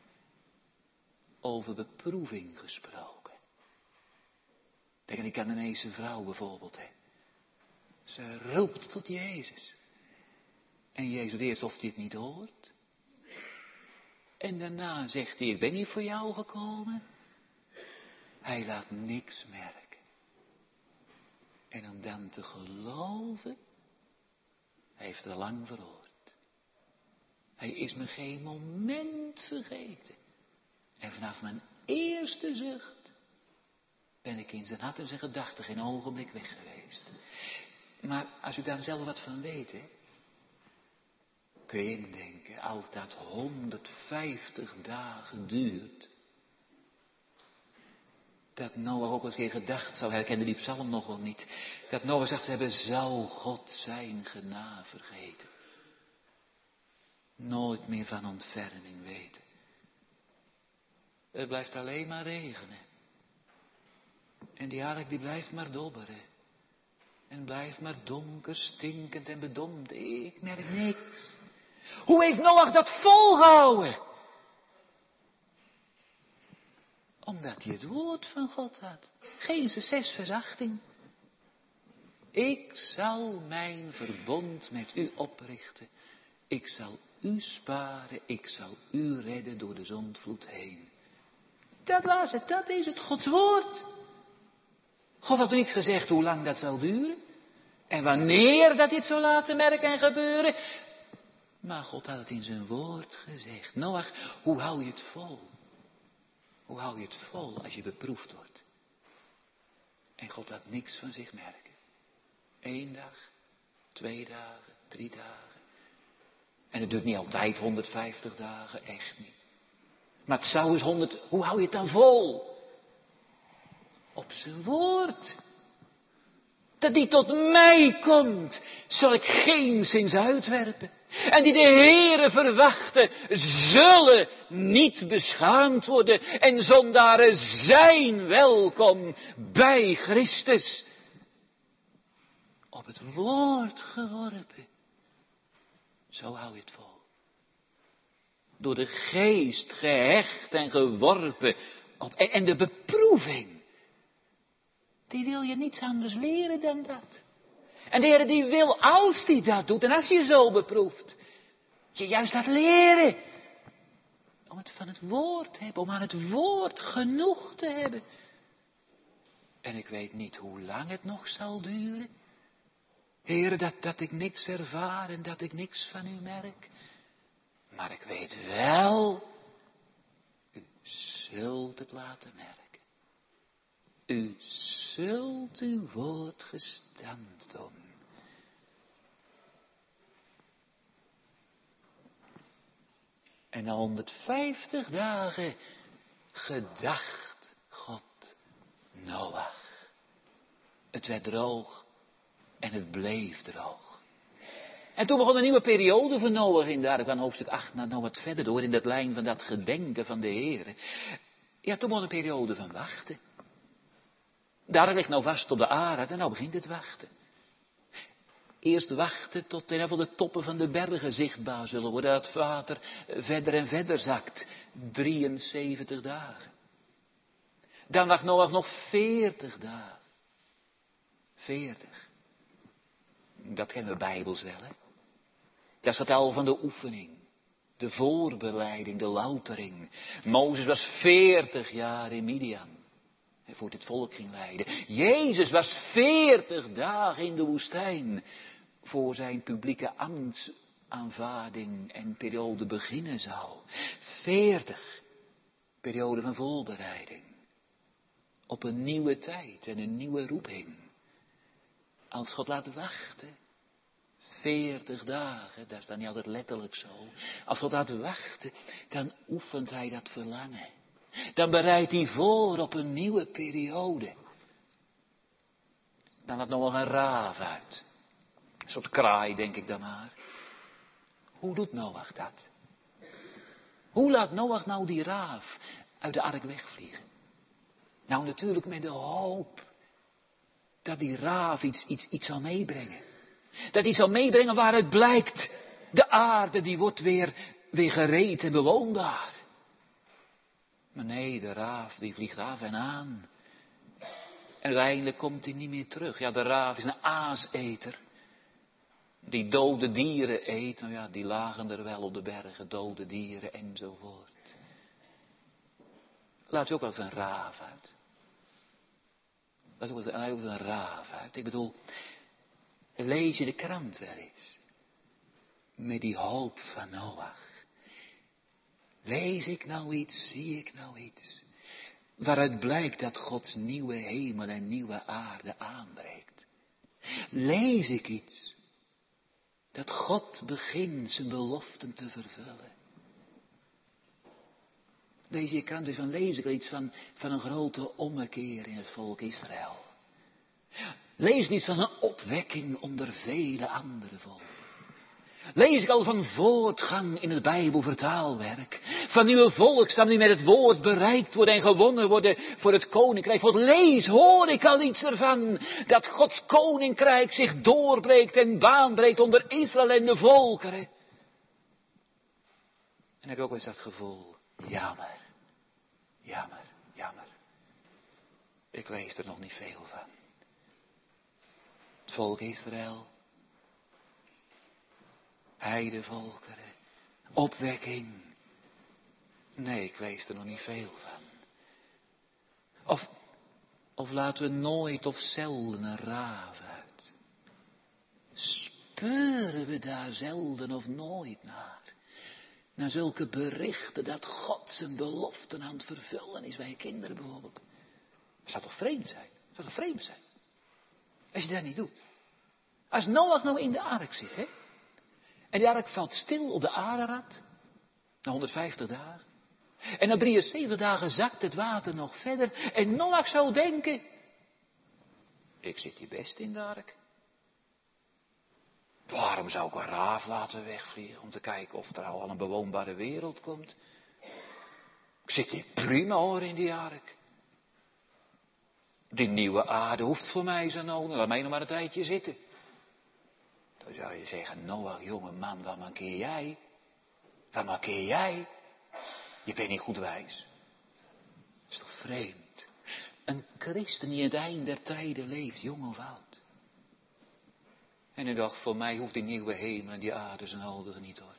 Over beproeving gesproken. Denk aan die Canaanese vrouw bijvoorbeeld. Hè. Ze roept tot Jezus. En Jezus eerst of hij het niet hoort. En daarna zegt hij, ik ben hier voor jou gekomen. Hij laat niks merken. En om dan te geloven, hij heeft het al lang verhoord. Hij is me geen moment vergeten. En vanaf mijn eerste zucht ben ik in zijn hart en zijn gedachten geen ogenblik weg geweest. Maar als u daar zelf wat van weet, hè, kun je indenken, als dat 150 dagen duurt, dat Noach ook eens een keer gedacht zou, herkende die psalm nog wel niet, dat Noach zegt hebben, zou God zijn genade vergeten. Nooit meer van ontferming weten. Het blijft alleen maar regenen. En die ark die blijft maar dobberen. En blijft maar donker, stinkend en bedompt. Ik merk niks. Hoe heeft Noach dat volgehouden? Omdat hij het woord van God had. Genesis 6 vers 18. Ik zal mijn verbond met u oprichten. Ik zal u sparen. Ik zal u redden door de zondvloed heen. Dat was het. Dat is het. Gods woord. God had niet gezegd hoe lang dat zou duren. En wanneer dat dit zou laten merken en gebeuren. Maar God had het in zijn woord gezegd. Noach, hoe hou je het vol? Hoe hou je het vol als je beproefd wordt? En God laat niks van zich merken. 1 dag, 2 dagen, 3 dagen. En het duurt niet altijd 150 dagen, echt niet. Maar het zou eens 100, hoe hou je het dan vol? Op zijn woord. Dat die tot mij komt, zal ik geenszins uitwerpen. En die de Heere verwachten, zullen niet beschaamd worden. En zondaren zijn welkom bij Christus. Op het woord geworpen. Zo hou je het vol. Door de geest gehecht en geworpen. En de beproeving. Die wil je niets anders leren dan dat. En de Heer die wil, als die dat doet, en als je zo beproeft, je juist dat leren. Om het van het woord te hebben, om aan het woord genoeg te hebben. En ik weet niet hoe lang het nog zal duren. Heere, dat ik niks ervaar en dat ik niks van u merk. Maar ik weet wel, u zult het laten merken. U zult uw woord gestand doen. En na 150 dagen gedacht God Noach. Het werd droog en het bleef droog. En toen begon een nieuwe periode voor Noach in de ark. Van hoofdstuk 8 nou wat verder door in dat lijn van dat gedenken van de Heer. Ja, toen begon een periode van wachten. De ark ligt nou vast op de aarde en nou begint het wachten. Eerst wachten tot in ieder de toppen van de bergen zichtbaar zullen worden. Dat het water verder en verder zakt. 73 dagen. Dan wacht Noach nog 40 dagen. 40. Dat kennen we bijbels wel, hè. Dat is het getal van de oefening. De voorbereiding, de loutering. Mozes was 40 jaar in Midian. Voor dit volk ging leiden. Jezus was 40 dagen in de woestijn. Voor zijn publieke ambtsaanvaarding en periode beginnen zou. 40. Periode van voorbereiding. Op een nieuwe tijd en een nieuwe roeping. Als God laat wachten. 40 dagen, dat is dan niet altijd letterlijk zo. Als God laat wachten, dan oefent hij dat verlangen. Dan bereidt hij voor op een nieuwe periode. Dan laat nog een raaf uit. Een soort kraai, denk ik dan maar. Hoe doet Noach dat? Hoe laat Noach nou die raaf uit de ark wegvliegen? Nou, natuurlijk met de hoop dat die raaf iets zal meebrengen. Dat iets zal meebrengen waaruit blijkt, de aarde die wordt weer gereed en bewoonbaar. Maar nee, de raaf die vliegt af en aan. En uiteindelijk komt hij niet meer terug. Ja, de raaf is een aaseter. Die dode dieren eet. Nou ja, die lagen er wel op de bergen, dode dieren enzovoort. Laat je ook wel eens een raaf uit. Laat je ook wel eens een raaf uit. Ik bedoel, lees je de krant wel eens. Met die hoop van Noach. Lees ik nou iets, zie ik nou iets. Waaruit blijkt dat Gods nieuwe hemel en nieuwe aarde aanbreekt. Lees ik iets. Dat God begint zijn beloften te vervullen. Lees je krant dus, dan lees ik iets van een grote ommekeer in het volk Israël. Lees ik iets van een opwekking onder vele andere volken. Lees ik al van voortgang in het Bijbelvertaalwerk. Van nieuwe volkstammen die met het woord bereikt worden en gewonnen worden voor het koninkrijk. Wat lees, hoor ik al iets ervan. Dat Gods koninkrijk zich doorbreekt en baanbreekt onder Israël en de volkeren. En heb je ook eens dat gevoel, jammer, jammer, jammer. Ik lees er nog niet veel van. Het volk Israël. Heidevolkeren, opwekking. Nee, ik lees er nog niet veel van. Of laten we nooit of zelden een raaf uit. Speuren we daar zelden of nooit naar. Naar zulke berichten dat God zijn beloften aan het vervullen is bij je kinderen bijvoorbeeld. Dat zou toch vreemd zijn? Dat zou toch vreemd zijn? Als je dat niet doet. Als Noach nou in de ark zit, hè. En die ark valt stil op de Ararat. Na 150 dagen. En na 73 dagen zakt het water nog verder. En Noach zou denken. Ik zit hier best in de ark. Waarom zou ik een raaf laten wegvliegen? Om te kijken of er al een bewoonbare wereld komt. Ik zit hier prima hoor in die ark. Die nieuwe aarde hoeft voor mij zo nodig. Laat mij nog maar een tijdje zitten. Dan zou je zeggen, Noach, jonge man, wat mankeer jij? Wat mankeer jij? Je bent niet goed wijs. Dat is toch vreemd? Een christen die in het eind der tijden leeft, jong of oud. En ik dacht, voor mij hoeft die nieuwe hemel en die aarde zijn nodige niet hoor.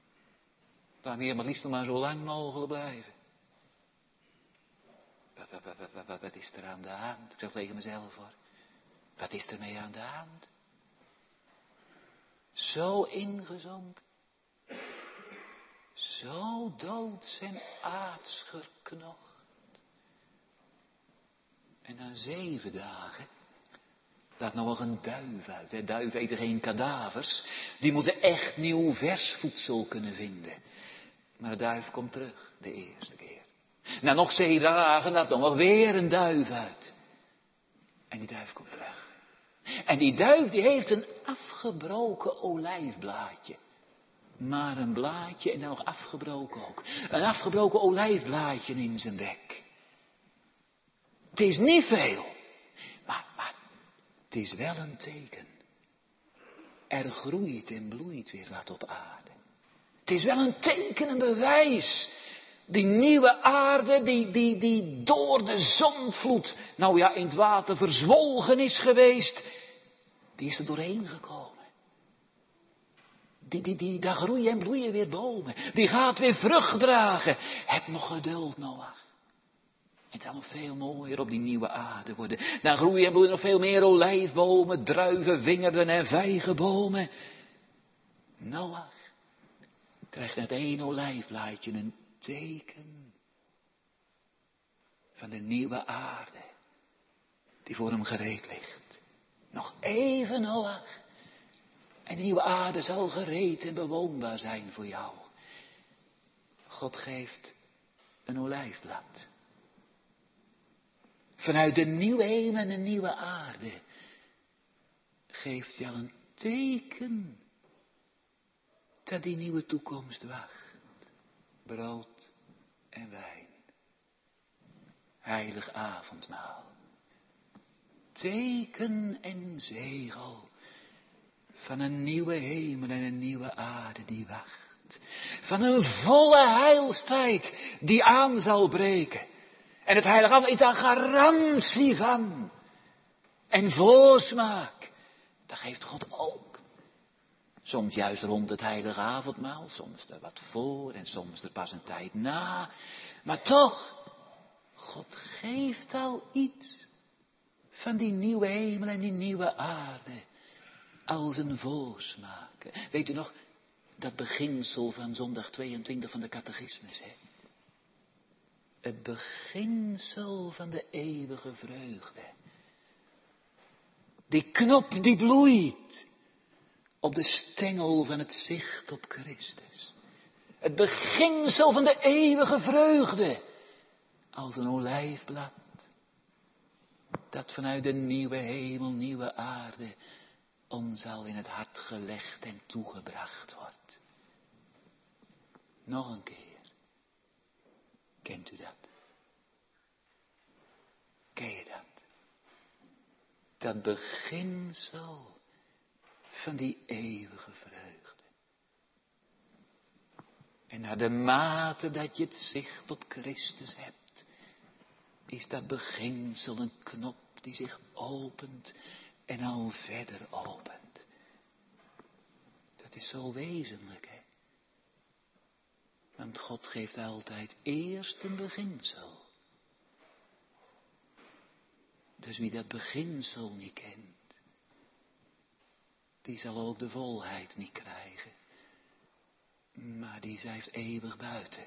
Laat me hier maar liefst nog maar zo lang mogelijk blijven. wat is er aan de hand? Ik zeg tegen mezelf hoor. Wat is er mee aan de hand? Zo ingezonken. Zo doods en aards geknocht. En na 7 dagen, daar nog een duif uit. Hè. Duiven eten geen kadavers. Die moeten echt nieuw vers voedsel kunnen vinden. Maar de duif komt terug, de eerste keer. Na nog 7 dagen, dat nog weer een duif uit. En die duif komt terug. En die duif die heeft een afgebroken olijfblaadje. Maar een blaadje en dan nog afgebroken ook. Een afgebroken olijfblaadje in zijn bek. Het is niet veel. Maar het is wel een teken. Er groeit en bloeit weer wat op aarde. Het is wel een teken, een bewijs. Die nieuwe aarde die door de zondvloed, nou ja, in het water verzwolgen is geweest. Die is er doorheen gekomen. Daar groeien en bloeien weer bomen. Die gaat weer vrucht dragen. Heb nog geduld, Noach. Het zal nog veel mooier op die nieuwe aarde worden. Dan groeien en bloeien nog veel meer olijfbomen, druiven, wingerden en vijgenbomen. Noach krijgt net 1 olijfblaadje een teken van de nieuwe aarde die voor hem gereed ligt. Nog even, Noach. En de nieuwe aarde zal gereed en bewoonbaar zijn voor jou. God geeft een olijfblad. Vanuit de nieuwe hemel en de nieuwe aarde geeft jou een teken dat die nieuwe toekomst wacht. Brood en wijn. Heilig avondmaal. Teken en zegel van een nieuwe hemel en een nieuwe aarde die wacht. Van een volle heilstijd die aan zal breken. En het heilige avond is daar garantie van. En voorsmaak, dat geeft God ook. Soms juist rond het heilige avondmaal, soms er wat voor en soms er pas een tijd na. Maar toch, God geeft al iets van die nieuwe hemel en die nieuwe aarde. Als een voorsmaak. Weet u nog, dat beginsel van zondag 22 van de catechismus, hè? Het beginsel van de eeuwige vreugde. Die knop die bloeit op de stengel van het zicht op Christus. Het beginsel van de eeuwige vreugde. Als een olijfblad. Dat vanuit de nieuwe hemel, nieuwe aarde ons al in het hart gelegd en toegebracht wordt. Nog een keer. Kent u dat? Ken je dat? Dat beginsel van die eeuwige vreugde. En naar de mate dat je het zicht op Christus hebt, is dat beginsel een knop die zich opent en al verder opent. Dat is zo wezenlijk, hè? Want God geeft altijd eerst een beginsel. Dus wie dat beginsel niet kent, die zal ook de volheid niet krijgen. Maar die blijft eeuwig buiten.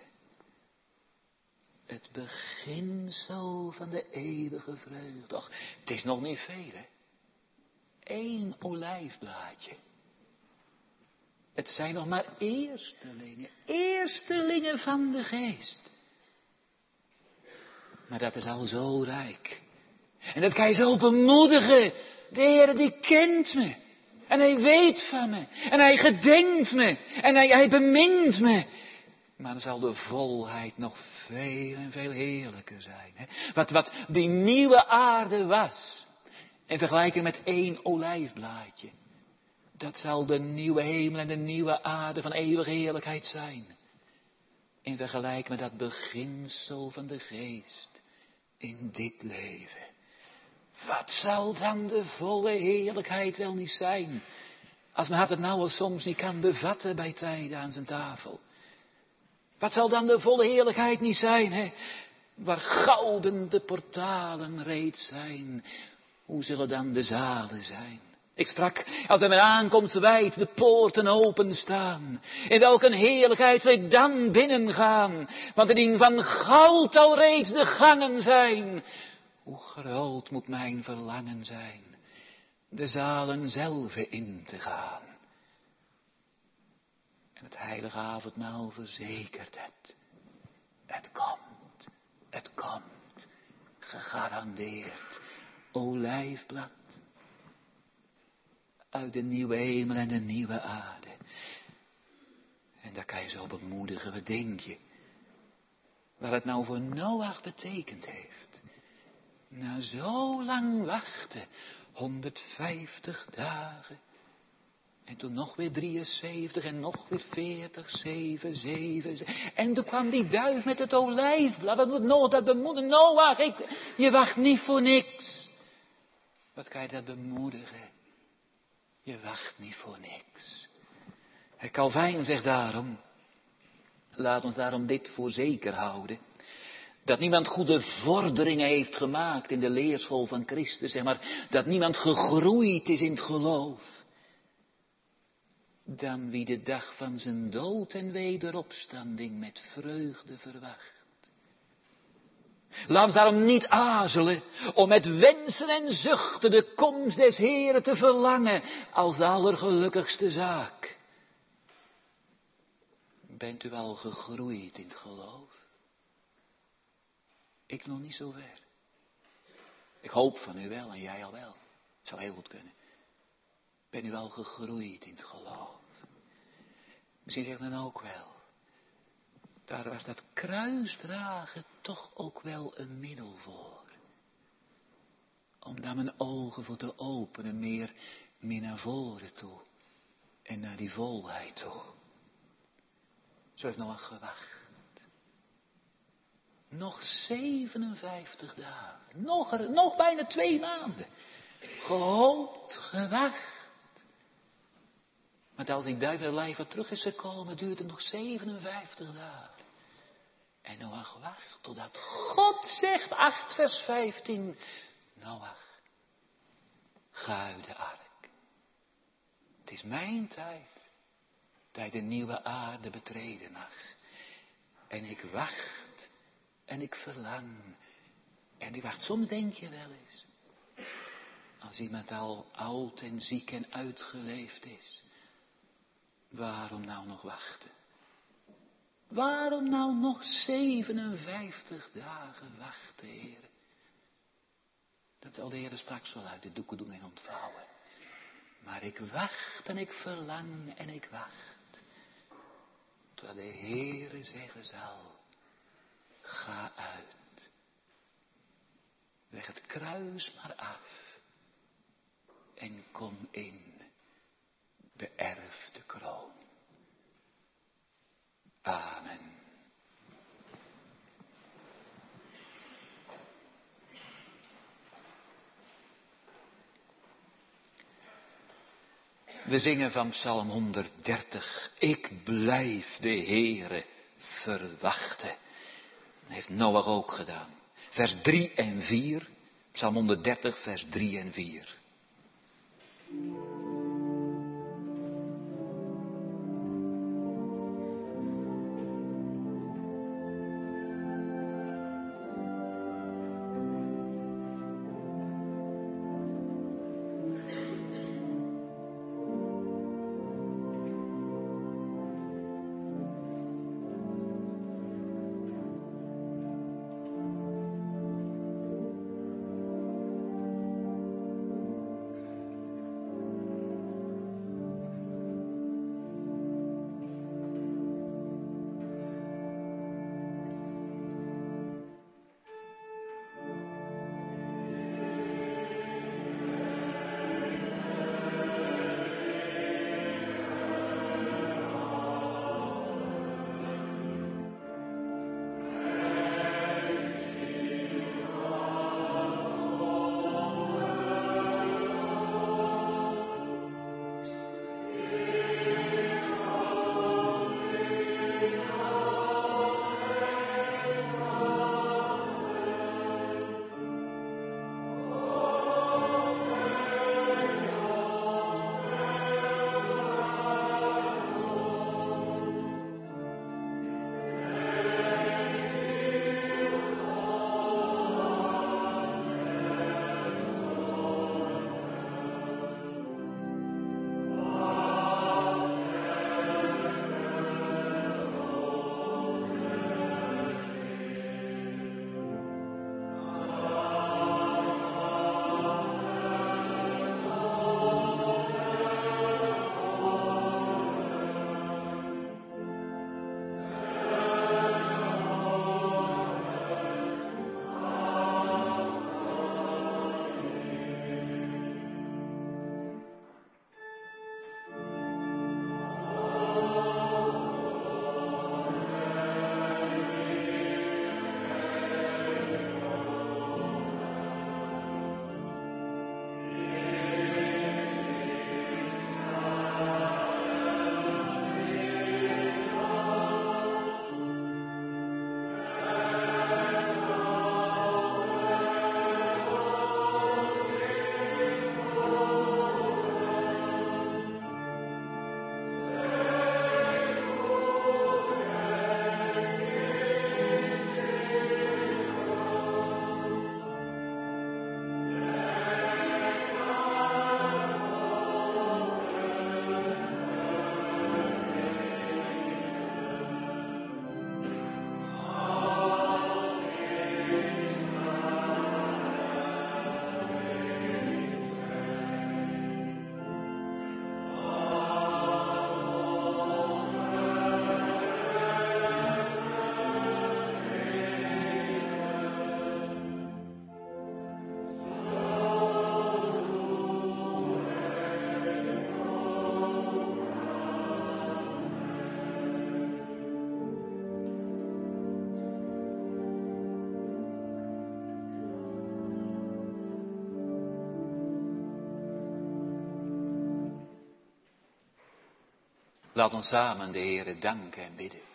Het beginsel van de eeuwige vreugde. Och, het is nog niet veel, hè? 1 olijfblaadje. Het zijn nog maar eerstelingen van de geest. Maar dat is al zo rijk. En dat kan je zo bemoedigen. De Heer die kent me. En hij weet van me. En hij gedenkt me. En hij bemint me. Maar dan zal de volheid nog veel en veel heerlijker zijn. Hè? Wat die nieuwe aarde was. In vergelijking met 1 olijfblaadje. Dat zal de nieuwe hemel en de nieuwe aarde van eeuwige heerlijkheid zijn. In vergelijking met dat beginsel van de geest in dit leven. Wat zal dan de volle heerlijkheid wel niet zijn. Als men het nou al soms niet kan bevatten bij tijden aan zijn tafel. Wat zal dan de volle heerlijkheid niet zijn, hè? waar gouden de portalen reeds zijn, hoe zullen dan de zalen zijn? Ik sprak, als bij mijn aankomst wijd de poorten openstaan, in welk een heerlijkheid zal ik dan binnengaan, want indien van goud al reeds de gangen zijn, hoe groot moet mijn verlangen zijn, de zalen zelf in te gaan. En het heilige avondmaal verzekert het. Het komt, gegarandeerd, olijfblad. Uit de nieuwe hemel en de nieuwe aarde. En daar kan je zo bemoedigen, wat denk je? Wat het nou voor Noach betekend heeft. Na zo lang wachten, 150 dagen. En toen nog weer 73 en nog weer 40, 7. En toen kwam die duif met het olijfblad. Wat moet Noach dat bemoedigen? Noach, je wacht niet voor niks. Wat kan je dat bemoedigen? Je wacht niet voor niks. Calvijn zegt daarom, laat ons daarom dit voor zeker houden. Dat niemand goede vorderingen heeft gemaakt in de leerschool van Christus, zeg maar. Dat niemand gegroeid is in het geloof. Dan wie de dag van zijn dood en wederopstanding met vreugde verwacht. Laat ons daarom niet aarzelen om met wensen en zuchten de komst des Heren te verlangen als de allergelukkigste zaak. Bent u al gegroeid in het geloof? Ik nog niet zo ver. Ik hoop van u wel en jij al wel. Het zou heel goed kunnen. Ben u al gegroeid in het geloof? Misschien zegt men ook wel. Daar was dat kruisdragen toch ook wel een middel voor. Om daar mijn ogen voor te openen, meer naar voren toe. En naar die volheid toe. Zo heeft Noach gewacht. Nog 57 dagen. Nog bijna 2 maanden. Gehoopt, gewacht. Maar als die duif weer terug is gekomen, duurt het nog 57 dagen. En Noach wacht totdat God zegt, 8 vers 15. Noach, ga uit de ark. Het is mijn tijd dat je de nieuwe aarde betreden mag. En ik wacht en ik verlang. En ik wacht, soms denk je wel eens. Als iemand al oud en ziek en uitgeleefd is. Waarom nou nog wachten? Waarom nou nog 57 dagen wachten, Heer? Dat zal de Heer straks wel uit de doeken doen en ontvouwen. Maar ik wacht en ik verlang en ik wacht. Terwijl de Heer zeggen zal, ga uit. Leg het kruis maar af. En kom in. Beërf de kroon. Amen. We zingen van Psalm 130. Ik blijf de Heere verwachten. Dat heeft Noach ook gedaan. Vers 3 en 4. Psalm 130, vers 3 en 4. Laat ons samen de Heere danken en bidden.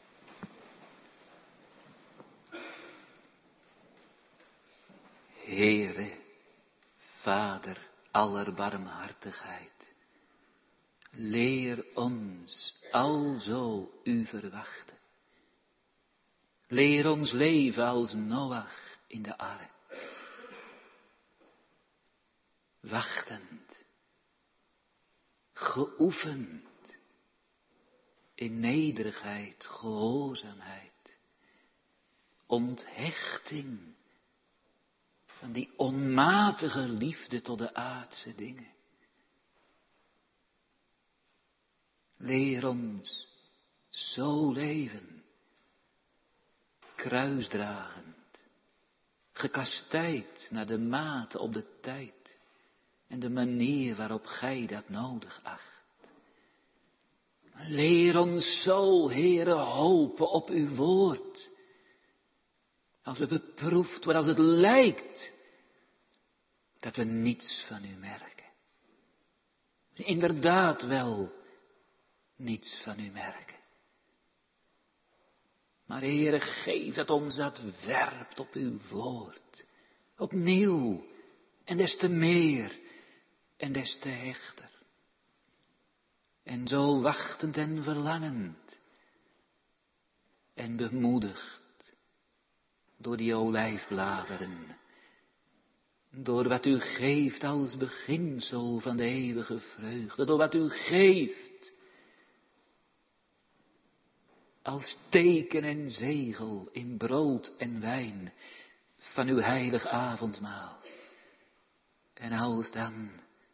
Heere, Vader aller barmhartigheid, leer ons alzo u verwachten. Leer ons leven als Noach in de ark. Wachtend, geoefend in nederigheid, gehoorzaamheid, onthechting van die onmatige liefde tot de aardse dingen. Leer ons zo leven, kruisdragend, gekastijd naar de mate op de tijd en de manier waarop gij dat nodig acht. Leer ons zo, Heere, hopen op uw woord. Als we beproefd worden, als het lijkt dat we niets van u merken. Inderdaad wel niets van u merken. Maar Heere, geef dat ons dat werpt op uw woord. Opnieuw en des te meer en des te hechter. En zo wachtend en verlangend en bemoedigd door die olijfbladeren, door wat u geeft als beginsel van de eeuwige vreugde, door wat u geeft als teken en zegel in brood en wijn van uw heilig avondmaal. En als dan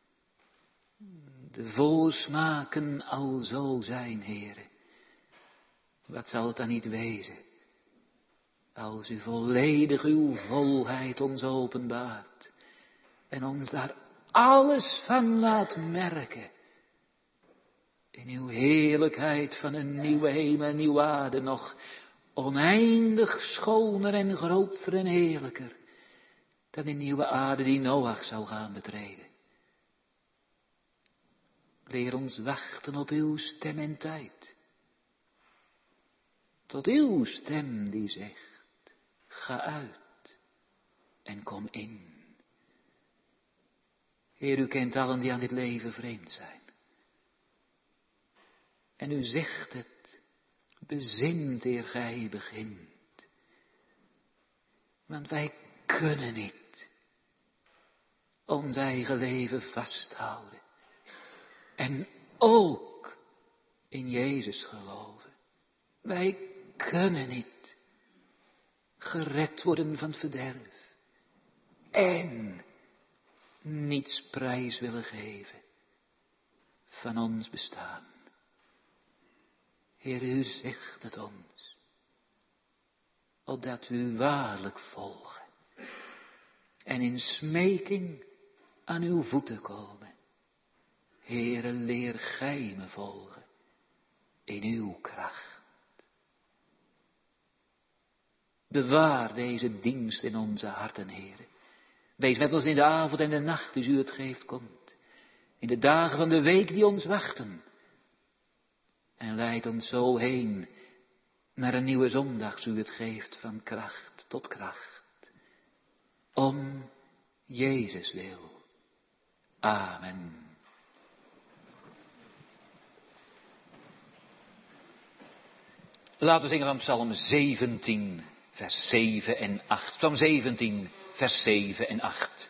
de voorsmaken al zo zijn, Heere, wat zal het dan niet wezen, als u volledig uw volheid ons openbaart en ons daar alles van laat merken, in uw heerlijkheid van een nieuwe hemel en nieuwe aarde, nog oneindig schoner en groter en heerlijker dan die nieuwe aarde die Noach zou gaan betreden. Leer ons wachten op uw stem en tijd. Tot uw stem die zegt, ga uit en kom in. Heer, u kent allen die aan dit leven vreemd zijn. En u zegt het, bezint eer gij begint. Want wij kunnen niet ons eigen leven vasthouden. En ook in Jezus geloven. Wij kunnen niet gered worden van het verderf. En niets prijs willen geven van ons bestaan. Heer, u zegt het ons, opdat we u waarlijk volgen en in smeking aan uw voeten komen. Heere, leer gij me volgen in uw kracht. Bewaar deze dienst in onze harten, Heere. Wees met ons in de avond en de nacht, dus u het geeft, komt. In de dagen van de week die ons wachten. En leid ons zo heen naar een nieuwe zondag, zo u het geeft, van kracht tot kracht. Om Jezus wil. Amen. Laten we zingen van Psalm 17, vers 7 en 8. Psalm 17, vers 7 en 8.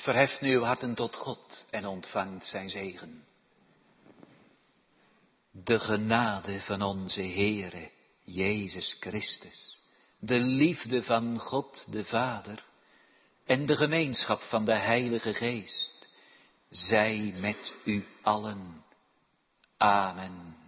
Verheft nu uw harten tot God en ontvangt zijn zegen. De genade van onze Heere Jezus Christus, de liefde van God de Vader en de gemeenschap van de Heilige Geest, zij met u allen. Amen.